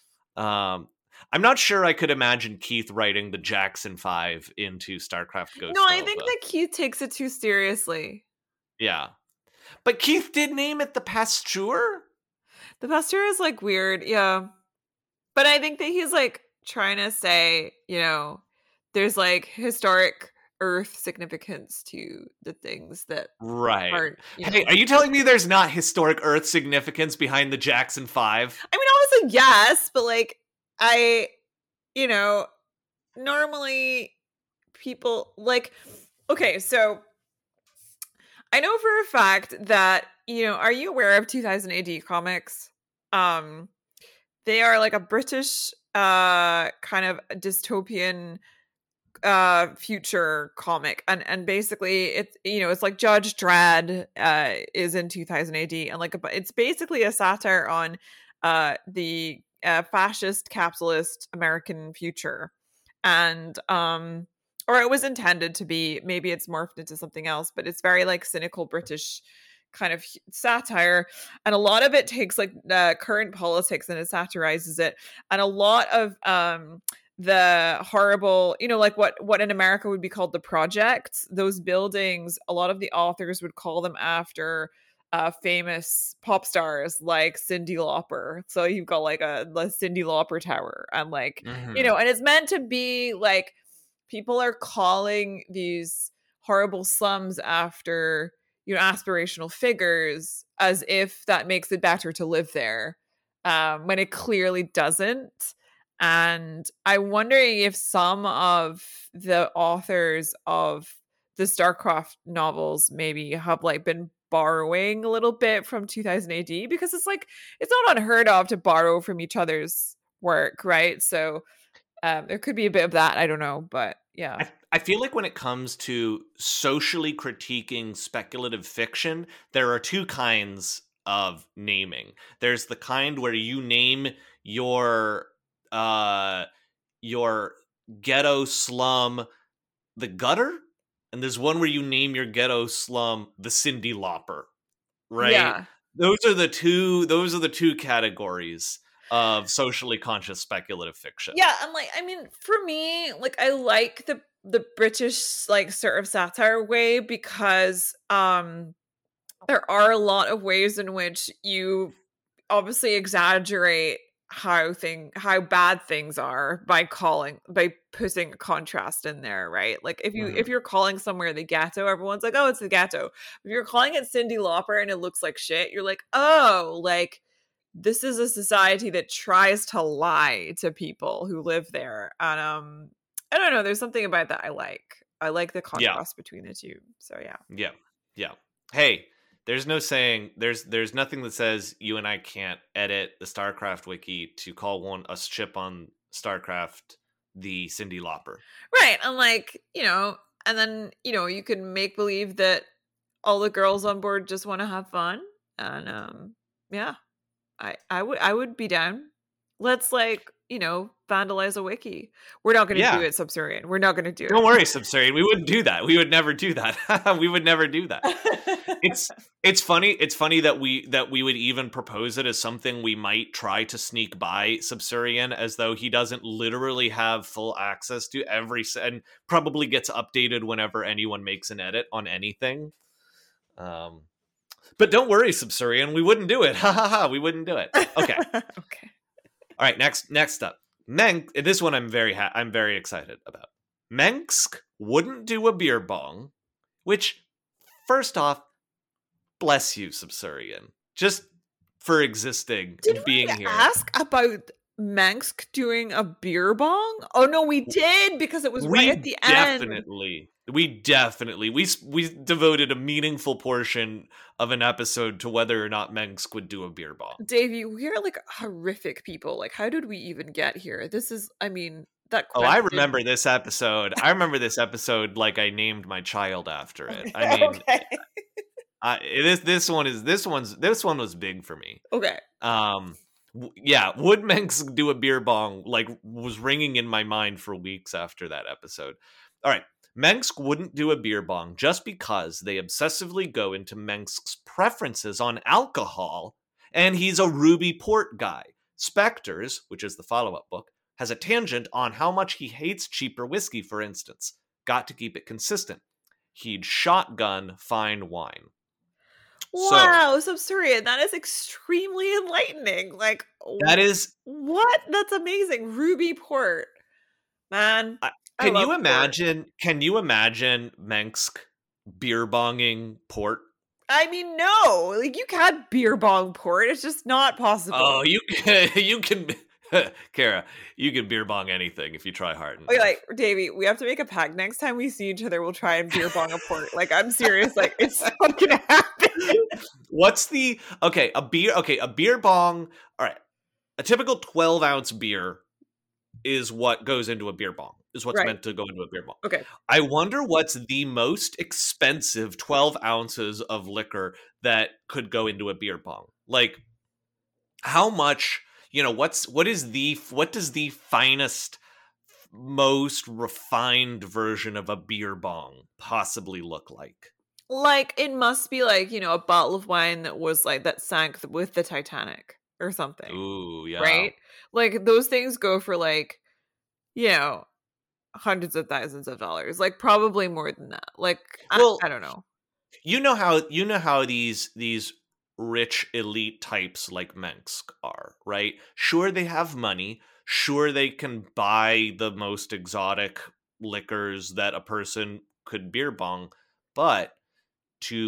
Um, I'm not sure I could imagine Keith writing the Jackson Five into StarCraft Ghost. No, I think that Keith takes it too seriously. Yeah, but Keith did name it the Pasteur. The Pasteur is like weird, yeah. But I think that he's like trying to say, you know, there's like historic Earth significance to the things that right aren't, you know. Hey, are you telling me there's not historic Earth significance behind the Jackson Five? I mean, obviously yes, but like I, you know, normally people like, okay, so I know for a fact that, you know, are you aware of two thousand A D comics? Um, they are like a British uh kind of dystopian uh future comic, and and basically it's, you know, it's like Judge Dredd uh is in two thousand A D, and like it's basically a satire on uh the uh, fascist capitalist American future, and um or it was intended to be, maybe it's morphed into something else, but it's very like cynical British kind of satire, and a lot of it takes like uh, current politics and it satirizes it, and a lot of um the horrible, you know, like what what in America would be called the projects, those buildings, a lot of the authors would call them after uh famous pop stars like Cyndi Lauper. So you've got like a the Cyndi Lauper Tower, and like mm-hmm. you know, and it's meant to be like people are calling these horrible slums after, you know, aspirational figures, as if that makes it better to live there, um, when it clearly doesn't. And I'm wondering if some of the authors of the StarCraft novels maybe have like been borrowing a little bit from two thousand A D, because it's like, it's not unheard of to borrow from each other's work, right? So um, there could be a bit of that. I don't know, but yeah. I, I feel like when it comes to socially critiquing speculative fiction, there are two kinds of naming. There's the kind where you name your uh your ghetto slum the Gutter, and there's one where you name your ghetto slum the Cyndi Lauper, right? Yeah. Those are the two those are the two categories of socially conscious speculative fiction. Yeah, and like, I mean, for me, like, I like the the British like sort of satire way, because um there are a lot of ways in which you obviously exaggerate how thing how bad things are by calling by putting a contrast in there, right? Like if you Mhm. if you're calling somewhere the ghetto, everyone's like, oh, it's the ghetto. If you're calling it Cyndi Lauper and it looks like shit, you're like, oh, like this is a society that tries to lie to people who live there. And um I don't know, there's something about that I like. I like the contrast between the two. So yeah. Yeah. Yeah. Hey, there's no saying there's there's nothing that says you and I can't edit the StarCraft wiki to call one a ship on StarCraft the Cyndi Lauper. Right. And like, you know, and then, you know, you can make believe that all the girls on board just want to have fun. And um yeah. I I would I would be down. Let's like, you know, vandalize a wiki. We're not going to Yeah. do it, Subsurian. We're not going to do Don't it. worry, Subsurian. We wouldn't do that. We would never do that. We would never do that. It's it's funny. It's funny that we that we would even propose it as something we might try to sneak by Subsurian, as though he doesn't literally have full access to every se- and probably gets updated whenever anyone makes an edit on anything. Um, but don't worry, Subsurian. We wouldn't do it. Ha ha ha. We wouldn't do it. Okay. Okay. All right, next next up. Menk this one I'm very ha- I'm very excited about. Mengsk wouldn't do a beer bong, which first off, bless you, Subsurian. Just for existing Did and being we here. ask about Mansk doing a beer bong? Oh no, we did, because it was we right at the end. definitely we definitely we s- we devoted a meaningful portion of an episode to whether or not Mengsk would do a beer bong. Davey, we are like horrific people. Like, how did we even get here? This is, I mean, that Oh, question. I remember this episode. I remember this episode like I named my child after it. I mean, okay. I, this this one is this one's this one was big for me. Okay. Um, w- yeah, would Mengsk do a beer bong? Like, was ringing in my mind for weeks after that episode. All right, Mengsk wouldn't do a beer bong just because they obsessively go into Mengsk's preferences on alcohol, and he's a Ruby Port guy. Spectres, which is the follow-up book, has a tangent on how much he hates cheaper whiskey, for instance. Got to keep it consistent. He'd shotgun fine wine. Wow, Subsurian, that is extremely enlightening. Like, That is, what? That's amazing. Ruby Port, man. I- I can love you port. imagine? Can you imagine Mengsk beer bonging port? I mean, no, like you can't beer bong port. It's just not possible. Oh, you can, you can, Kara, you can beer bong anything if you try hard enough. Okay, like Davey, we have to make a pact. Next time we see each other, we'll try and beer bong a port. Like, I'm serious. Like, it's not gonna happen. What's the okay? A beer. Okay, a beer bong. All right, a typical twelve ounce beer is what goes into a beer bong. Is what's Right. meant to go into a beer bong. Okay. I wonder what's the most expensive twelve ounces of liquor that could go into a beer bong. Like, how much? You know, what's what is the what does the finest, most refined version of a beer bong possibly look like? Like, it must be like, you know, a bottle of wine that was like that sank with the Titanic or something. Ooh, yeah. Right? Like, those things go for like, you know, hundreds of thousands of dollars. Like, probably more than that. Like, Well, I, I don't know. You know how you know how these these rich elite types like Mengsk are, right? Sure, they have money. Sure, they can buy the most exotic liquors that a person could beer bong, but to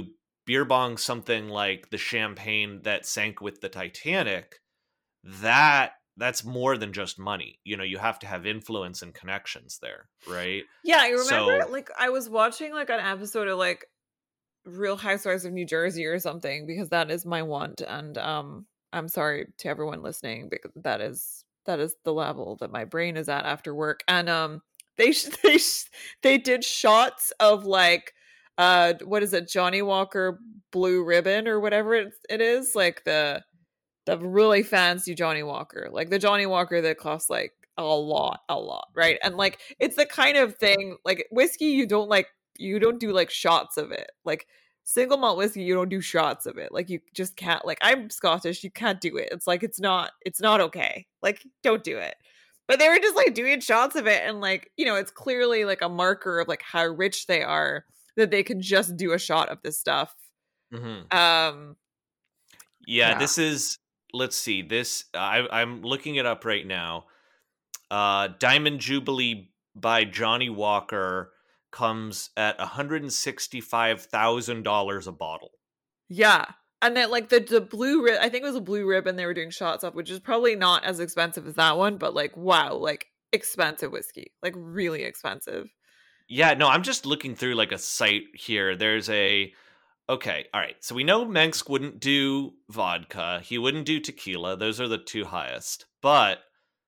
beer bong something like the champagne that sank with the Titanic, that that's more than just money. You know, you have to have influence and connections there, right? Yeah, I remember So, like I was watching like an episode of like Real Housewives of New Jersey or something, because that is my want. And um I'm sorry to everyone listening, because that is that is the level that my brain is at after work. And um they sh- they sh- they did shots of like uh what is it, Johnny Walker Blue Ribbon or whatever it, it is, like the the really fancy Johnny Walker, like the Johnny Walker that costs like a lot, a lot, right? And like it's the kind of thing, like whiskey, you don't like you don't do like shots of it. Like single malt whiskey, you don't do shots of it. Like you just can't. Like I'm Scottish, you can't do it. It's like it's not it's not okay. Like don't do it. But they were just like doing shots of it, and like, you know, it's clearly like a marker of like how rich they are that they can just do a shot of this stuff. mhm. Um, yeah, yeah. this is, let's see, this, I, I'm looking it up right now. Uh, Diamond Jubilee by Johnny Walker comes at one hundred sixty-five thousand dollars a bottle. Yeah. And then like the the blue rib, I think it was a blue ribbon they were doing shots of, which is probably not as expensive as that one, but like wow, like expensive whiskey, like really expensive. Yeah, no, I'm just looking through like a site here. There's a, okay, all right. So we know Mensk wouldn't do vodka. He wouldn't do tequila. Those are the two highest. But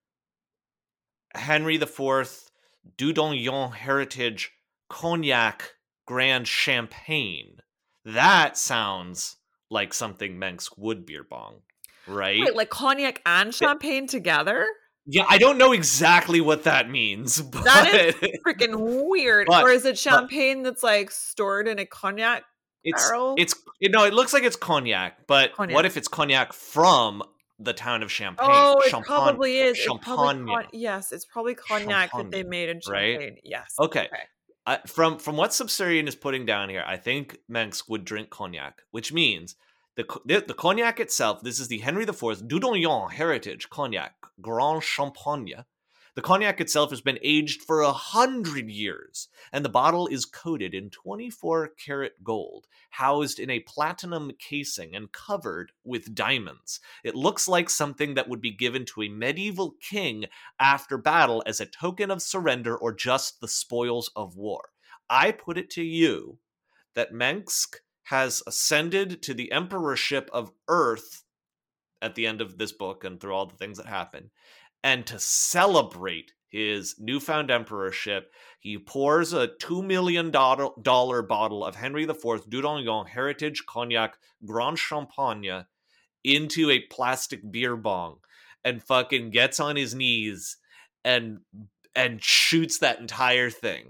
Henry the Fourth, Dudonion Heritage, Cognac, Grand Champagne. That sounds like something Mensk would beer bong, right? Wait, like cognac and champagne together? Yeah, I don't know exactly what that means, but That is freaking weird. But- or is it champagne that's like stored in a cognac it's barrel? it's you know, it looks like it's cognac, but Cognac. what if it's cognac from the town of Champagne? Oh, it Champagne, probably is. It's probably Champagne, con- yes, it's probably cognac that they Champagne, made in right? champagne. Yes. Okay. I, from from what Subsurian is putting down here, I think Mensk would drink cognac, which means the co- the, the cognac itself. This is the Henry the Fourth Dudonion Heritage Cognac Grand Champagne. The cognac itself has been aged for a hundred years, and the bottle is coated in twenty-four karat gold, housed in a platinum casing and covered with diamonds. It looks like something that would be given to a medieval king after battle as a token of surrender or just the spoils of war. I put it to you that Mensk has ascended to the emperorship of Earth at the end of this book and through all the things that happen. And to celebrate his newfound emperorship, he pours a two million dollars bottle of Henry the Fourth Dudonion Heritage Cognac Grand Champagne into a plastic beer bong and fucking gets on his knees and and shoots that entire thing.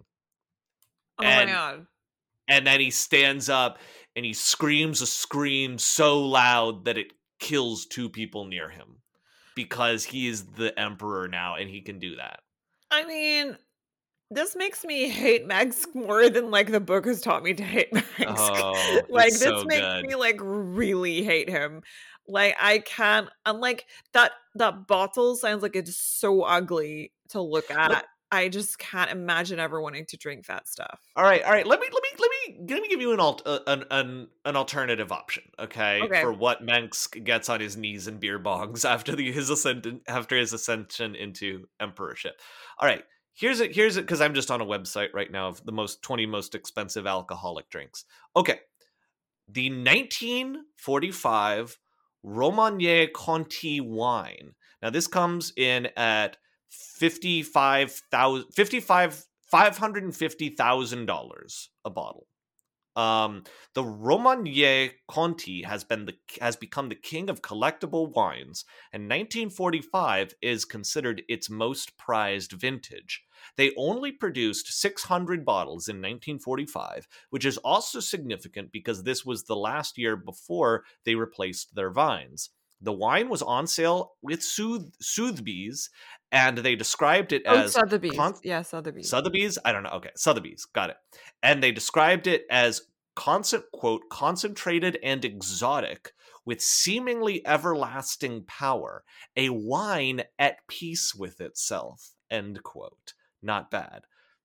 Oh and, my god. And then he stands up and he screams a scream so loud that it kills two people near him. Because he is the emperor now and he can do that. I mean, this makes me hate Mensk more than like the book has taught me to hate Mensk. Oh, like it's this so makes good. me like really hate him. Like I can't. And like that that bottle sounds like it's so ugly to look at. Let- I just can't imagine ever wanting to drink that stuff. All right, all right. Let me let me let me let me give you an alt, uh, an, an an alternative option, okay, Okay. for what Mensk gets on his knees in beer bongs after the his ascendant after his ascension into emperorship. All right, here's it. Here's it because I'm just on a website right now of the most twenty most expensive alcoholic drinks. Okay, the nineteen forty-five Romagné Conti wine. Now this comes in at fifty-five thousand, fifty-five, five hundred fifty thousand dollars a bottle. Um, the Romagné Conti has been the has become the king of collectible wines, and nineteen forty-five is considered its most prized vintage. They only produced six hundred bottles in nineteen forty-five, which is also significant because this was the last year before they replaced their vines. The wine was on sale with Sooth- Sotheby's, and they described it Oh, as Sotheby's. con- Yeah, Sotheby's. Sotheby's? I don't know. Okay, Sotheby's. Got it. And they described it as, concent- quote, concentrated and exotic with seemingly everlasting power, a wine at peace with itself, end quote. Not bad.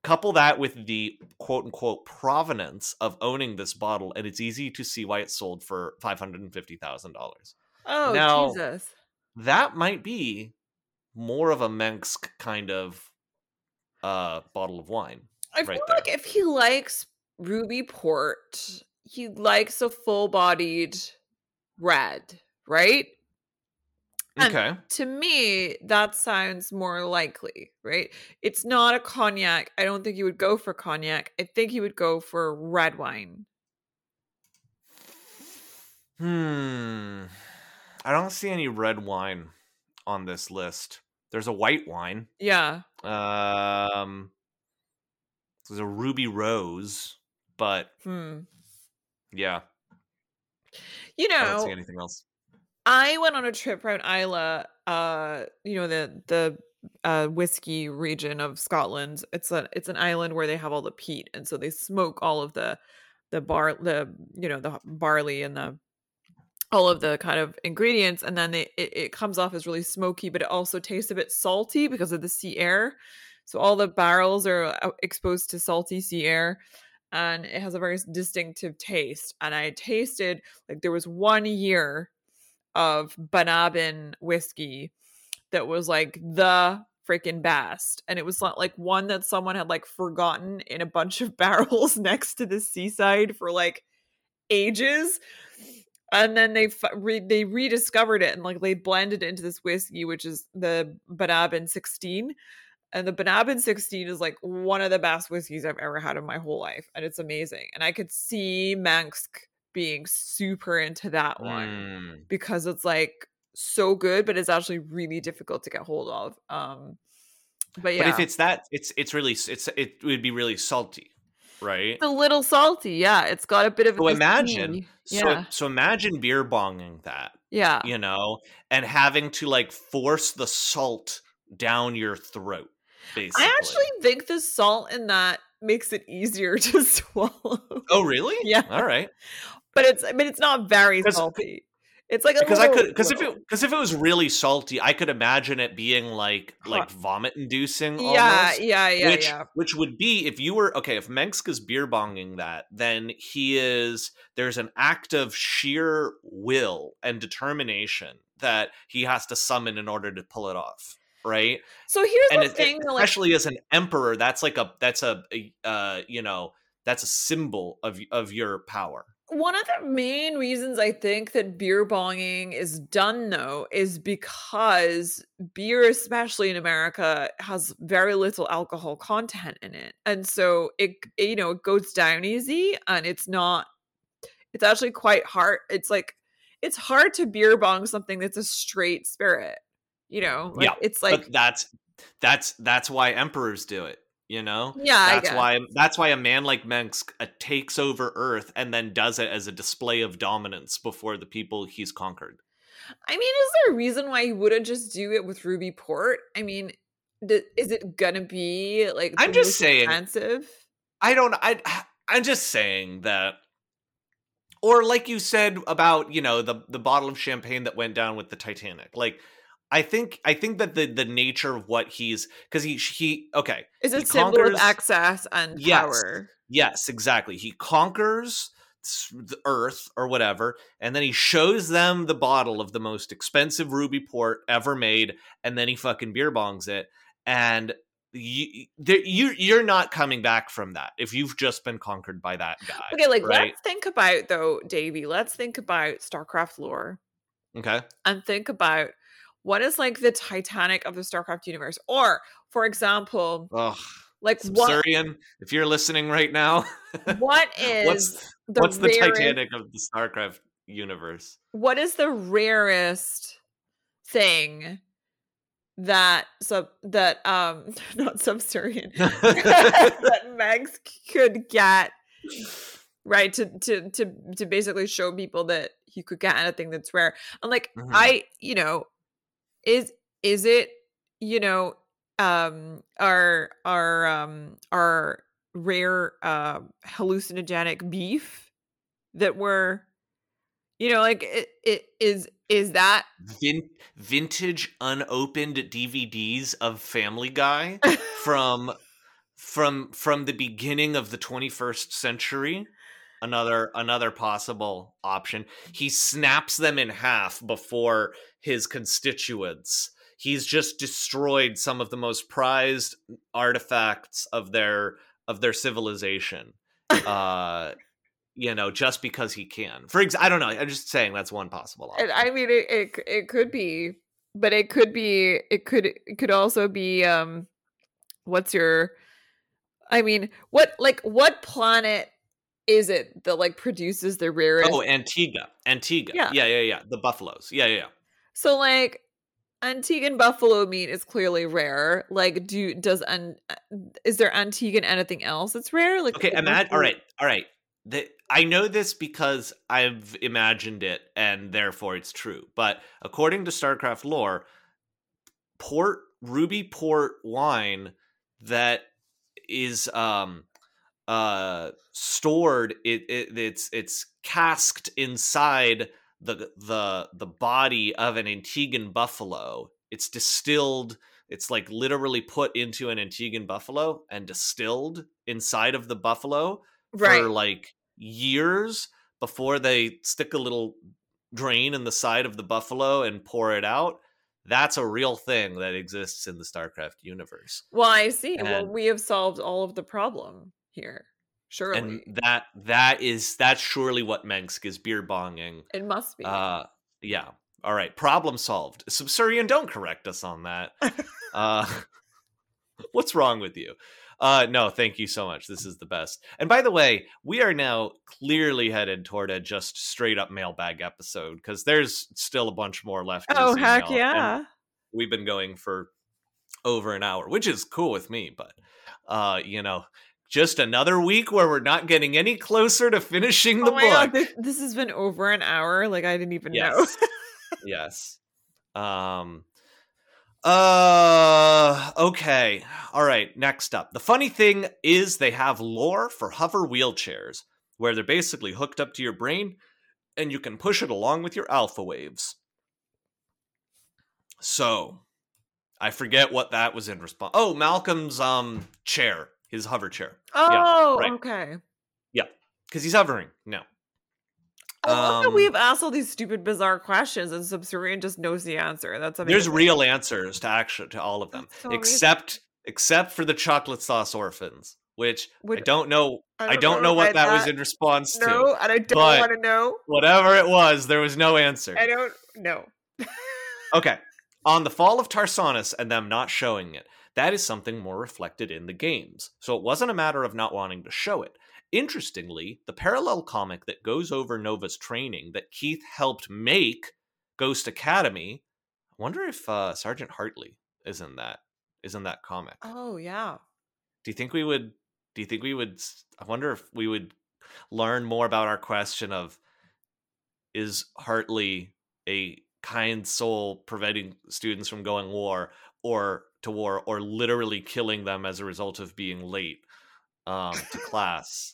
couple that with the quote-unquote provenance of owning this bottle, and it's easy to see why it sold for five hundred fifty thousand dollars. Oh, now, Jesus. That might be more of a Mensk kind of uh, bottle of wine. I right feel there. like if he likes ruby port, he likes a full-bodied red, right? And Okay. to me, that sounds more likely, right? It's not a cognac. I don't think he would go for cognac. I think he would go for red wine. Hmm. I don't see any red wine on this list. There's a white wine. Yeah. Um, there's a ruby rose, but Hmm. yeah, You I don't see know, anything else. I went on a trip around Islay, uh, you know, the the uh, whiskey region of Scotland. It's a it's an island where they have all the peat, and so they smoke all of the the bar the you know the barley and the all of the kind of ingredients, and then they, it, it comes off as really smoky, but it also tastes a bit salty because of the sea air. So all the barrels are uh, exposed to salty sea air, and it has a very distinctive taste. And I tasted, like, there was one year of Banabin whiskey that was like the freaking best, and it was not like one that someone had like forgotten in a bunch of barrels next to the seaside for like ages, and then they re- they rediscovered it and like they blended it into this whiskey, which is the Banabin sixteen. And the Banabin sixteen is like one of the best whiskeys I've ever had in my whole life, and it's amazing. And I could see Mansk being super into that one Mm. because it's like so good, but it's actually really difficult to get hold of. Um, but yeah, But if it's that, it's it's really it's it would be really salty, right? it's a little salty. Yeah, it's got a bit of. So a imagine, sea. so Yeah, so imagine beer bonging that, yeah. you know, and having to like force the salt down your throat. Basically. I actually think the salt in that makes it easier to swallow. Oh, really? Yeah. All right. But it's I mean it's not very 'Cause- salty. It's like a Because I little- could, because if it, because if it was really salty, I could imagine it being like like vomit inducing. yeah, Almost, yeah, yeah, which yeah. which would be if you were okay. If Mensk is beer bonging that, then he is. There's an act of sheer will and determination that he has to summon in order to pull it off. Right. So here's And the it, thing, like, especially as an emperor, that's like a that's a, a uh you know that's a symbol of of your power. one of the main reasons I think that beer bonging is done, though, is because beer, especially in America, has very little alcohol content in it. And so it, you know, it goes down easy, and it's not, it's actually quite hard. It's like, it's hard to beer bong something that's a straight spirit, you know? Like, Yeah, it's like, but that's that's that's why emperors do it. You know, yeah, I that's guess. why that's why a man like Mensk uh, takes over Earth and then does it as a display of dominance before the people he's conquered. I mean, is there a reason why he wouldn't just do it with ruby port? I mean, th- is it gonna be like I'm the just most saying- expensive? I don't. I I'm just saying that, or like you said about you know the the bottle of champagne that went down with the Titanic. Like, I think I think that the the nature of what he's because he he okay. Is He it symbol of conquers- access and Yes. power? Yes, exactly. He conquers s- the Earth or whatever, and then he shows them the bottle of the most expensive ruby port ever made, and then he fucking beer bongs it. And you, there- you you're not coming back from that if you've just been conquered by that guy. Okay, like right? let's think about though, Davey. Let's think about StarCraft lore Okay. and think about what is like the Titanic of the StarCraft universe, or for example, Ugh. like what Subsurian, if you're listening right now, what is what's the what's the rarest, Titanic of the StarCraft universe? what is the rarest thing that sub that um not Subsurian that Megs could get, right, to to to to basically show people that he could get anything that's rare. And like Mhm. I, you know, is is it, you know, um our our um our rare uh hallucinogenic beef that we're, you know, like it, it is is that Vin- vintage unopened D V Ds of Family Guy from from from the beginning of the twenty-first century. Another another possible option. He snaps them in half before his constituents. He's just destroyed some of the most prized artifacts of their of their civilization. Uh, you know, just because he can. For example, I don't know. I'm just saying that's one possible option. And I mean, it, it it could be, but it could be. It could it could also be. Um, what's your? I mean, what like what planet is it that like produces the rarest? Oh, Antigua. Antigua. Yeah. yeah, yeah, yeah. The buffaloes. Yeah, yeah, yeah. So like, Antiguan buffalo meat is clearly rare. Like, do does an is there Antiguan anything else that's rare? Like, Okay, the imagine. All buffalo- right, all right. The, I know this because I've imagined it, and therefore it's true. But according to StarCraft lore, port ruby port wine that is um uh stored it, it it's it's casked inside the the the body of an Antiguan buffalo. It's distilled. It's like literally put into an Antiguan buffalo and distilled inside of the buffalo right? for like years before they stick a little drain in the side of the buffalo and pour it out. That's a real thing that exists in the StarCraft universe. Well, I see. And- well, we have solved all of the problem here. Surely, And that that is that's surely what Mengsk is beer bonging. it must be. Uh yeah. All right. Problem solved. Subsurian, don't correct us on that. uh what's wrong with you? Uh no, thank you so much. This is the best. And by the way, we are now clearly headed toward a just straight up mailbag episode because there's still a bunch more left. in oh this heck email, and yeah! we've been going for over an hour, which is cool with me, but uh, you know, just another week where we're not getting any closer to finishing the Oh my book. god, this, this has been over an hour. Like, I didn't even know. Yes. Yes. Um uh okay. All right, next up. The funny thing is they have lore for hover wheelchairs where they're basically hooked up to your brain and you can push it along with your alpha waves. So, I forget what that was in response. Oh, Malcolm's um chair, his hover chair. Oh, right. okay. Because he's hovering. No. I love that Um, we've asked all these stupid, bizarre questions, and Subsurian just knows the answer. That's amazing. There's real answers to actually to all of them, That's so amazing. except except for the chocolate sauce orphans, which I Would- don't know. I I don't don't, know know what about that was that. in response to. No, and I don't but- want to know. Whatever it was, there was no answer. I don't know. Okay. On the fall of Tarsanis and them not showing it, that is something more reflected in the games. So it wasn't a matter of not wanting to show it. Interestingly, the parallel comic that goes over Nova's training that Keith helped make, Ghost Academy, I wonder if uh, Sergeant Hartley is in that, is in that comic. Oh yeah. Do you think we would, do you think we would, I wonder if we would learn more about our question of, is Hartley a kind soul preventing students from going war or to war or literally killing them as a result of being late um, to class?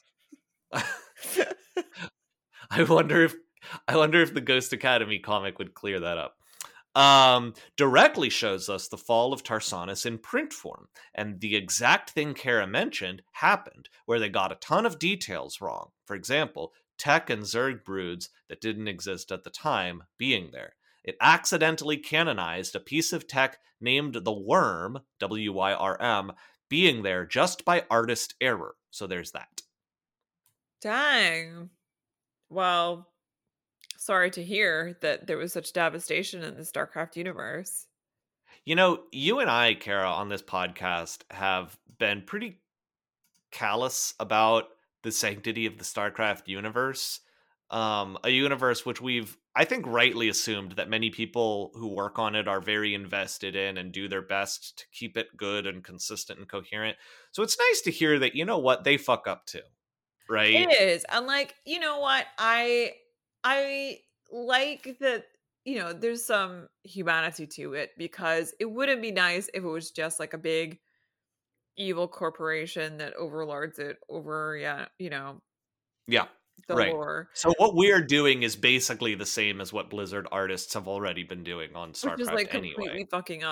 I wonder if I wonder if the Ghost Academy comic would clear that up. Um, directly shows us the fall of Tarsanis in print form, and the exact thing Kara mentioned happened, where they got a ton of details wrong. For example, Tech and Zerg broods that didn't exist at the time being there. It accidentally canonized a piece of tech named the Worm, W Y R M, being there just by artist error. So there's that. Dang. Well, sorry to hear that there was such devastation in the StarCraft universe. You know, you and I, Kara, on this podcast have been pretty callous about the sanctity of the StarCraft universe. Um, a universe which we've, I think, rightly assumed that many people who work on it are very invested in and do their best to keep it good and consistent and coherent. So it's nice to hear that, you know what, they fuck up too, right? It is. And like, you know what? I I like that, you know, there's some humanity to it, because it wouldn't be nice if it was just like a big evil corporation that overlords it over, yeah, you know, Yeah. the Right. lore. So what we're doing is basically the same as what Blizzard artists have already been doing on Which StarCraft is like anyway. completely fucking up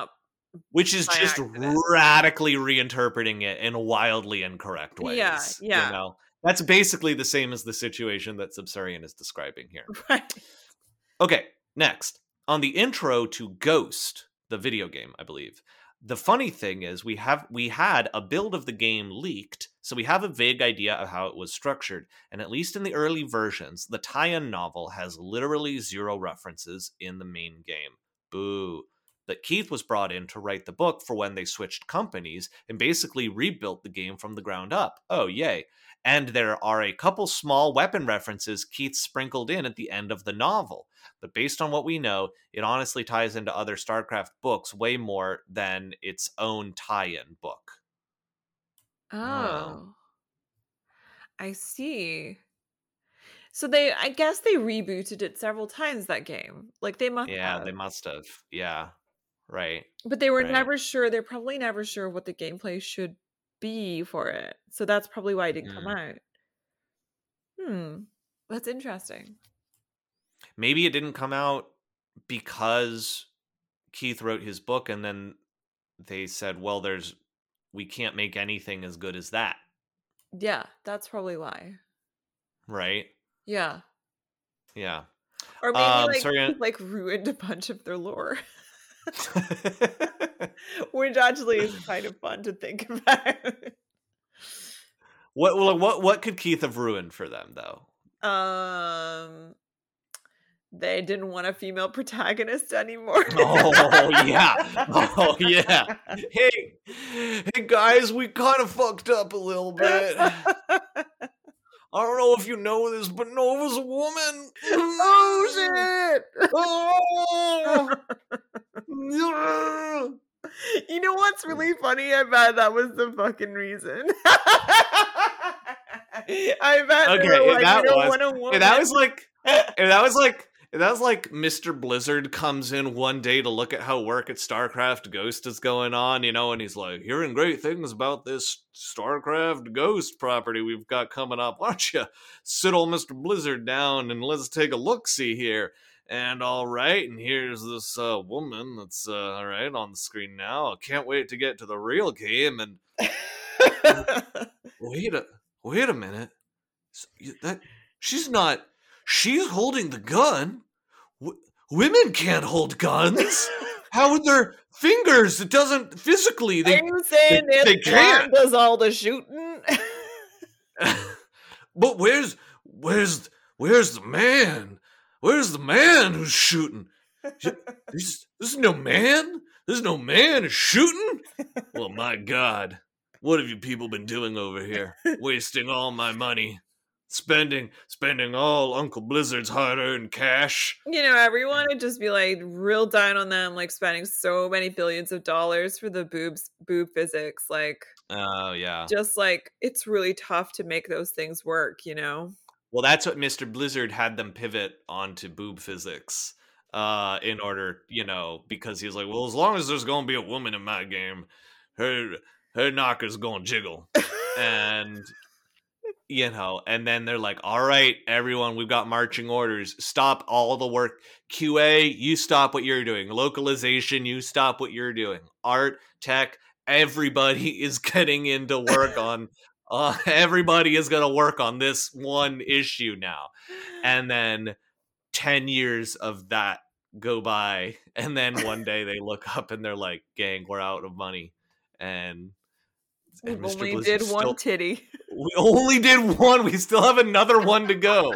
which is by just accident. radically reinterpreting it in wildly incorrect ways. Yeah, yeah. You know? That's basically the same as the situation that Subsurian is describing here. Right. Okay, next. On the intro to Ghost, the video game, I believe, the funny thing is we have we had a build of the game leaked, so we have a vague idea of how it was structured, and at least in the early versions, the tie-in novel has literally zero references in the main game. Boo. That Keith was brought in to write the book for when they switched companies and basically rebuilt the game from the ground up. Oh, yay. And there are a couple small weapon references Keith sprinkled in at the end of the novel. But based on what we know, it honestly ties into other StarCraft books way more than its own tie-in book. Oh. Wow. I see. So they, I guess they rebooted it several times, that game. Like they must Yeah, have. they must have. Yeah, right. But they were right. never sure. They're probably never sure what the gameplay should be for it. So that's probably why it didn't come Mm. out. Hmm. That's interesting. Maybe it didn't come out because Keith wrote his book and then they said, well, there's we can't make anything as good as that. Yeah, that's probably why. Right? Yeah. Yeah. Or maybe Um, like sorry, he, like ruined a bunch of their lore. Which actually is kind of fun to think about. what well, what what could Keith have ruined for them though? Um they didn't want a female protagonist anymore. Oh yeah. Oh yeah. Hey, hey guys, we kind of fucked up a little bit. I don't know if you know this, but Nova's a woman. Oh shit! Oh. You know what's really funny? I bet that was the fucking reason. I bet. Okay, they were if like, that you don't was- want a woman. And that was like, and that was like, and that was like Mister Blizzard comes in one day to look at how work at StarCraft Ghost is going on, you know, and he's like, hearing great things about this StarCraft Ghost property we've got coming up. Why don't you sit old Mister Blizzard down and let's take a look-see here. And all right, and here's this uh, woman that's uh, all right on the screen now. I can't wait to get to the real game. And wait a wait a minute, S- you- that she's not. She's holding the gun. W- women can't hold guns. How with their fingers? It doesn't physically. Are They, you saying they- this they blonde can't. does all the shooting? but where's where's where's the man? Where's the man who's shooting? There's, there's no man. There's no man who's shooting. Well, my God, what have you people been doing over here? Wasting all my money, spending spending all Uncle Blizzard's hard-earned cash. You know, everyone would just be like real down on them, like spending so many billions of dollars for the boobs, boob physics. Like, Oh yeah. just like it's really tough to make those things work. You know. Well, that's what Mister Blizzard had them pivot onto boob physics, uh, in order, you know, because he was like, well, as long as there's going to be a woman in my game, her her knocker's going to jiggle, and you know, and then they're like, all right, everyone, we've got marching orders. Stop all the work. Q A, you stop what you're doing. Localization, you stop what you're doing. Art, tech, everybody is getting into work on. Uh, everybody is going to work on this one issue now. And then ten years of that go by. And then one day they look up and they're like, gang, we're out of money. And, We and Mister only Blizzard did one still, titty. we only did one. We still have another one to go.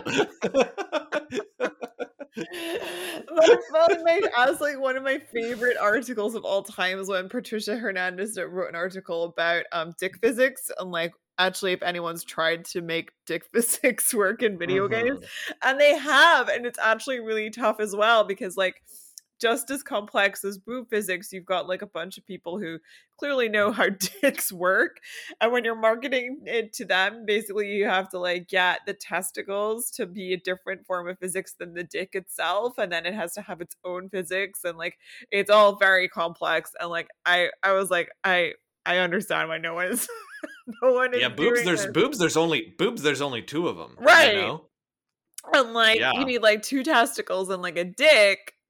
That that made as like one of my favorite articles of all time is when Patricia Hernandez wrote an article about um dick physics and like actually if anyone's tried to make dick physics work in video Mhm. games, and they have, and it's actually really tough as well because like just as complex as boob physics, you've got like a bunch of people who clearly know how dicks work, and when you're marketing it to them, basically you have to like get the testicles to be a different form of physics than the dick itself, and then it has to have its own physics, and like it's all very complex. And like I I was like I I understand why no one is no one is Yeah, boobs. doing There's this. boobs. There's only boobs. There's only two of them, Right. You know? And like Yeah. you need like two testicles and like a dick.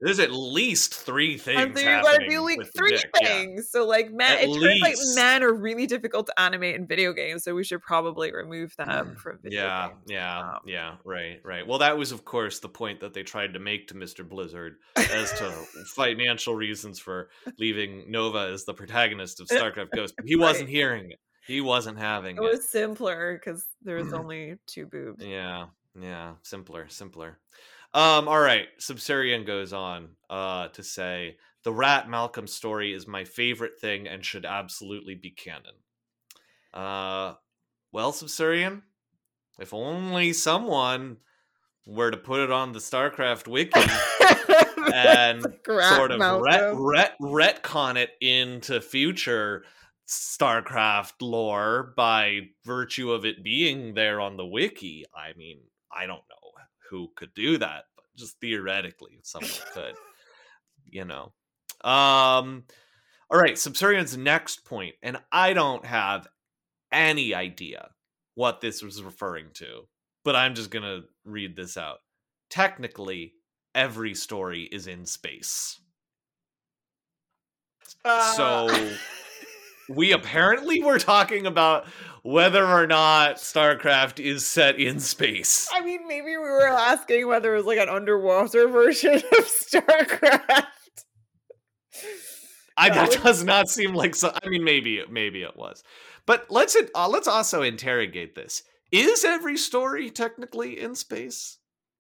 There's at least three things And so you happening gotta do like with the three dick, yeah. things. So like men, At it turns like least. men are really difficult to animate in video games, so we should probably remove them from video Yeah, games. yeah, Um, yeah, right, right. Well, that was, of course, the point that they tried to make to Mister Blizzard as to financial reasons for leaving Nova as the protagonist of StarCraft Ghost. But he wasn't Right. hearing it. He wasn't having It it. was simpler because there was only two boobs. Yeah, yeah, simpler, simpler. Um, all right, Subsurian goes on uh, to say, the Rat Malcolm story is my favorite thing and should absolutely be canon. Uh, well, Subsurian, if only someone were to put it on the StarCraft wiki and Like Rat sort of ret- Malcolm. ret- retcon it into future StarCraft lore by virtue of it being there on the wiki. I mean, I don't know who could do that, but just theoretically, if someone could, you know. Um, all right, Subsurian's next point, and I don't have any idea what this was referring to, but I'm just gonna read this out. Technically, every story is in space. Uh, So we apparently were talking about whether or not StarCraft is set in space. I mean, maybe we were asking whether it was like an underwater version of StarCraft. I, That that was- does not seem like so. I mean, maybe, maybe it was, but let's uh, let's also interrogate this. Is every story technically in space?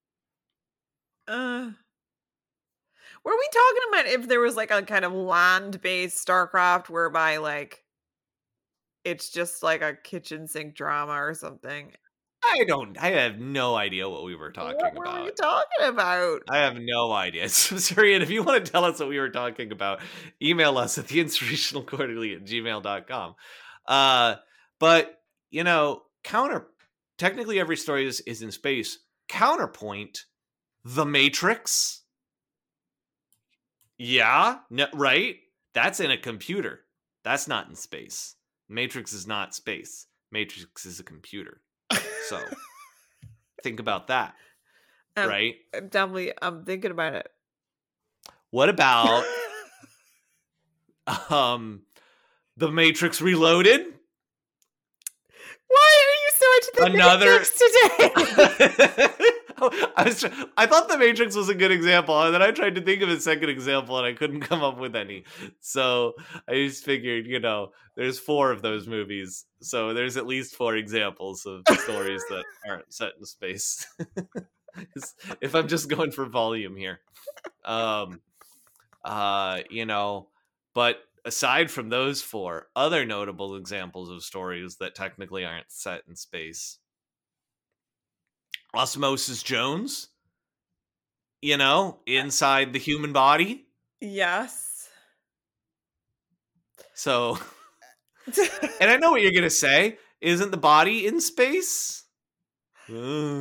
Uh, were we talking about if there was like a kind of land-based StarCraft whereby like it's just like a kitchen sink drama or something? I don't. I have no idea what we were talking What were about. we talking about? I have no idea. Subsurian, if you want to tell us what we were talking about, email us at the inspirational quarterly at gmail dot com. Uh, but, you know, counter, technically every story is, is in space. Counterpoint, The Matrix. Yeah, no, right? That's in a computer. That's not in space. Matrix is not space. Matrix is a computer. So think about that, Um, right? I'm definitely, I'm thinking about it. What about um The Matrix Reloaded? Why are you so into the Another- Matrix today? I was try- I thought The Matrix was a good example, and then I tried to think of a second example, and I couldn't come up with any. So I just figured, you know, there's four of those movies, so there's at least four examples of stories that aren't set in space. If I'm just going for volume here, um, uh, you know, but aside from those four, other notable examples of stories that technically aren't set in space. Osmosis Jones, you know, inside the human body. Yes. So, and I know what you're going to say. Isn't the body in space? Uh,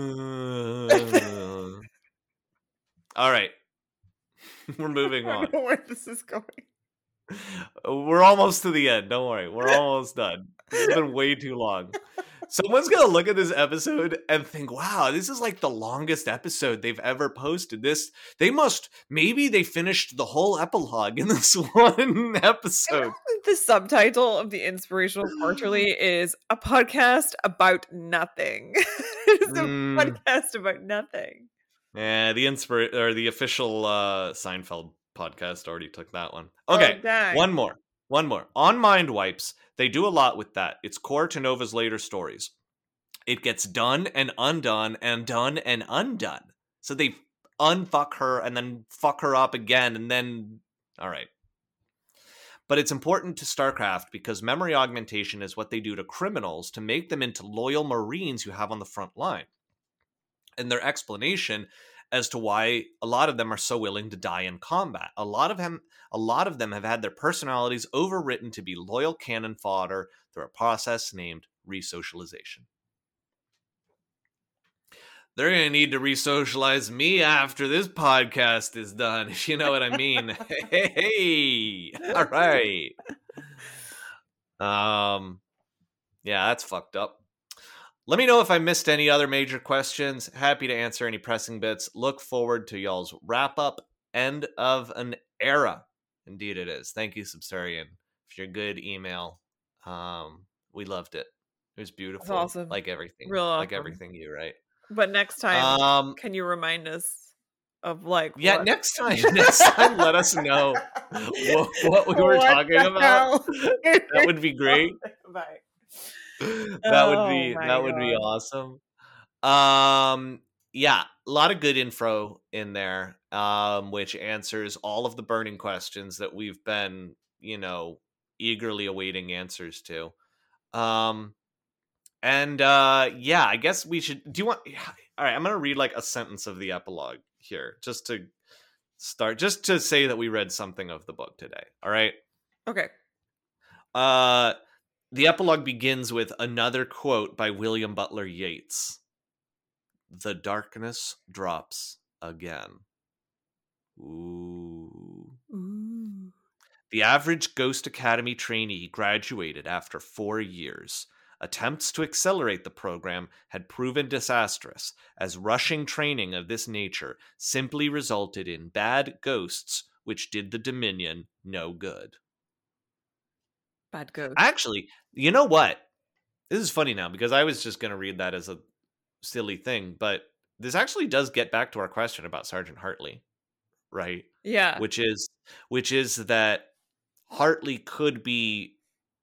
all right. We're moving I on. don't know where this is going. We're almost to the end. Don't worry. We're almost done. It's been way too long. Someone's going to look at this episode and think, wow, this is like the longest episode they've ever posted. This, they must, maybe they finished the whole epilogue in this one episode. The subtitle of the Inspirational Quarterly is a podcast about nothing. It's a Mm. podcast about nothing. Yeah, the inspira- or the official uh, Seinfeld podcast already took that one. Oh, Okay, dang. one more. One more. On Mind Wipes, they do a lot with that. It's core to Nova's later stories. It gets done and undone and done and undone. So they unfuck her and then fuck her up again and then... All right. But it's important to StarCraft because memory augmentation is what they do to criminals to make them into loyal Marines you have on the front line. And their explanation as to why a lot of them are so willing to die in combat. A lot of them, a lot of them have had their personalities overwritten to be loyal cannon fodder through a process named resocialization. They're going to need to resocialize me after this podcast is done, if you know what I mean. Hey, hey, all right. Um, yeah, that's fucked up. Let me know if I missed any other major questions. Happy to answer any pressing bits. Look forward to y'all's wrap up end of an era. Indeed it is. Thank you, Subsarian, for your good email. Um, we loved it. It was beautiful. That's awesome. Like everything. Real Like awesome. everything you write. But next time, Um, can you remind us of like yeah, what? next time, next time, let us know what, what we were What talking the about. hell? That would be great. Bye. That would Oh be my that would be God. awesome. Um, yeah, a lot of good info in there, um, which answers all of the burning questions that we've been, you know, eagerly awaiting answers to. Um, and uh, yeah, I guess we should. Do you want? All right, I'm gonna read like a sentence of the epilogue here, just to start, just to say that we read something of the book today. All right. Okay. Uh, the epilogue begins with another quote by William Butler Yeats. The darkness drops again. Ooh. Ooh. The average Ghost Academy trainee graduated after four years. Attempts to accelerate the program had proven disastrous, as rushing training of this nature simply resulted in bad ghosts, which did the Dominion no good. Bad ghost. Actually, you know what? This is funny now, because I was just going to read that as a silly thing, but this actually does get back to our question about Sergeant Hartley, right? Yeah. Which is which is that Hartley could be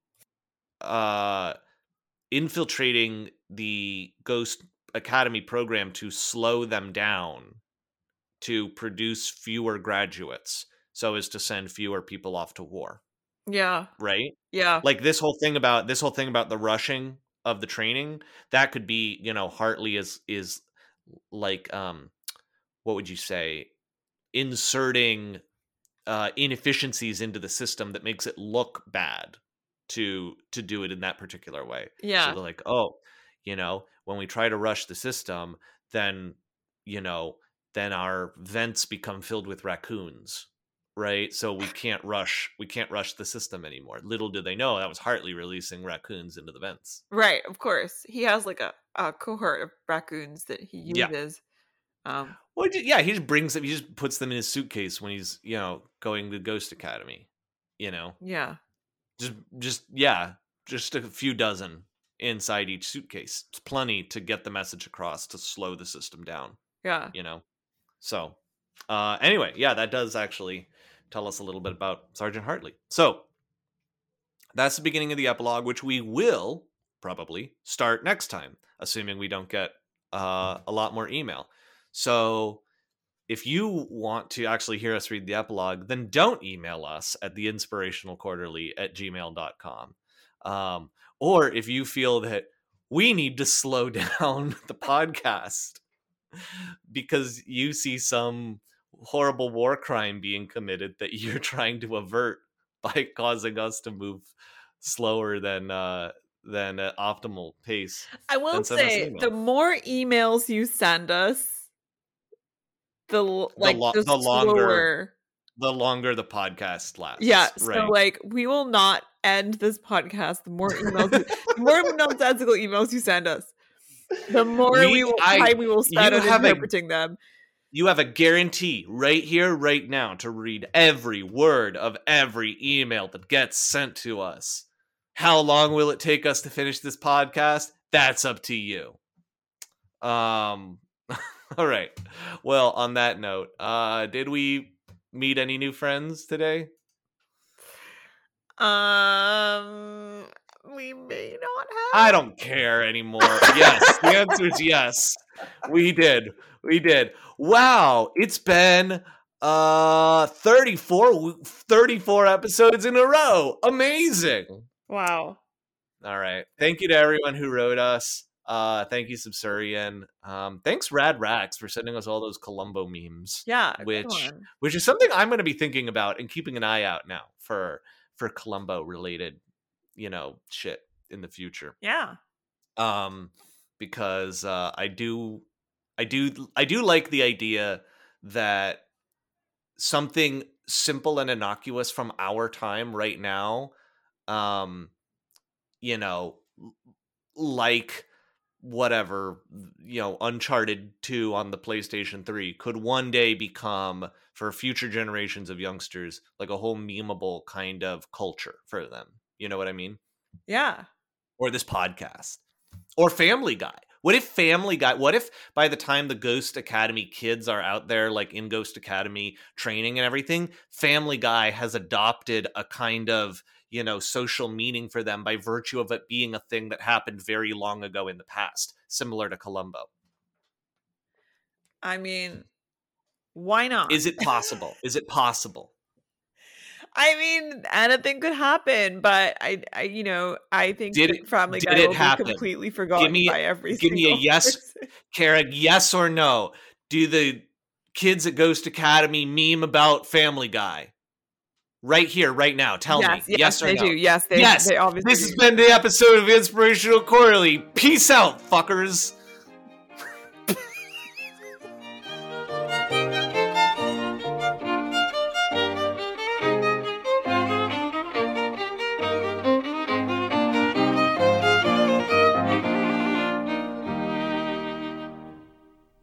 uh infiltrating the Ghost Academy program to slow them down, to produce fewer graduates, so as to send fewer people off to war. Yeah. Right? Yeah. Like this whole thing about this whole thing about the rushing of the training, that could be, you know, Hartley is is like um what would you say, inserting uh inefficiencies into the system that makes it look bad to to do it in that particular way. Yeah. So they're like, oh, you know, when we try to rush the system, then, you know, then our vents become filled with raccoons, right? So we can't rush we can't rush the system anymore. Little do they know that was Hartley releasing raccoons into the vents. Right, of course. He has like a, a cohort of raccoons that he uses. Yeah. Um Well, yeah, he just brings them, he just puts them in his suitcase when he's, you know, going to Ghost Academy, you know. Yeah. Just just yeah, just a few dozen inside each suitcase. It's plenty to get the message across, to slow the system down. Yeah. You know. So, uh anyway, yeah, that does actually tell us a little bit about Sergeant Hartley. So, that's the beginning of the epilogue, which we will probably start next time, assuming we don't get uh a lot more email. So, if you want to actually hear us read the epilogue, then don't email us at the inspirational quarterly at gmail dot com. Um, or if you feel that we need to slow down the podcast because you see some horrible war crime being committed that you're trying to avert by causing us to move slower than uh, than an optimal pace, I will then send us an say, email. the more emails you send us, the l- like lo- the, the longer- slower. the longer the podcast lasts. Yeah, right. so like we will not end this podcast. The more emails, you, the more nonsensical emails you send us, the more we, We- will I- time we will spend you on have a- interpreting them. You have a guarantee right here, right now, to read every word of every email that gets sent to us. How long will it take us to finish this podcast? That's up to you. Um, all right. Well, on that note, uh, did we meet any new friends today? Um, we may not have. I don't care anymore. Yes, the answer is yes. We did. We did. Wow, it's been uh thirty-four, thirty-four episodes in a row. Amazing. Wow. All right. Thank you to everyone who wrote us. Uh thank you, Subsurian. Um thanks Rad Rax for sending us all those Columbo memes. Yeah. a good Which- one. Which is something I'm going to be thinking about and keeping an eye out now for for Columbo related, you know, shit in the future. Yeah. Um because uh I do I do I do like the idea that something simple and innocuous from our time right now, um you know, like whatever, you know, Uncharted two on the PlayStation three could one day become, for future generations of youngsters, like a whole memeable kind of culture for them. You know what I mean? Yeah. Or this podcast. Or Family Guy. What if Family Guy, what if by the time the Ghost Academy kids are out there, like in Ghost Academy training and everything, Family Guy has adopted a kind of, you know, social meaning for them by virtue of it being a thing that happened very long ago in the past, similar to Columbo? I mean, why not? Is it possible? Is it possible? I mean, anything could happen, but I, I you know, I think Did that it- Family did Guy it will happen? be completely forgotten Give me- by every give me a single yes. person. Kara, yes or no? Do the kids at Ghost Academy meme about Family Guy? Right here, right now. Tell yes, me. yes, Yes or they no? do. Yes, they, Yes, they obviously This do. has been the episode of Inspirational Quarterly. Peace out, fuckers.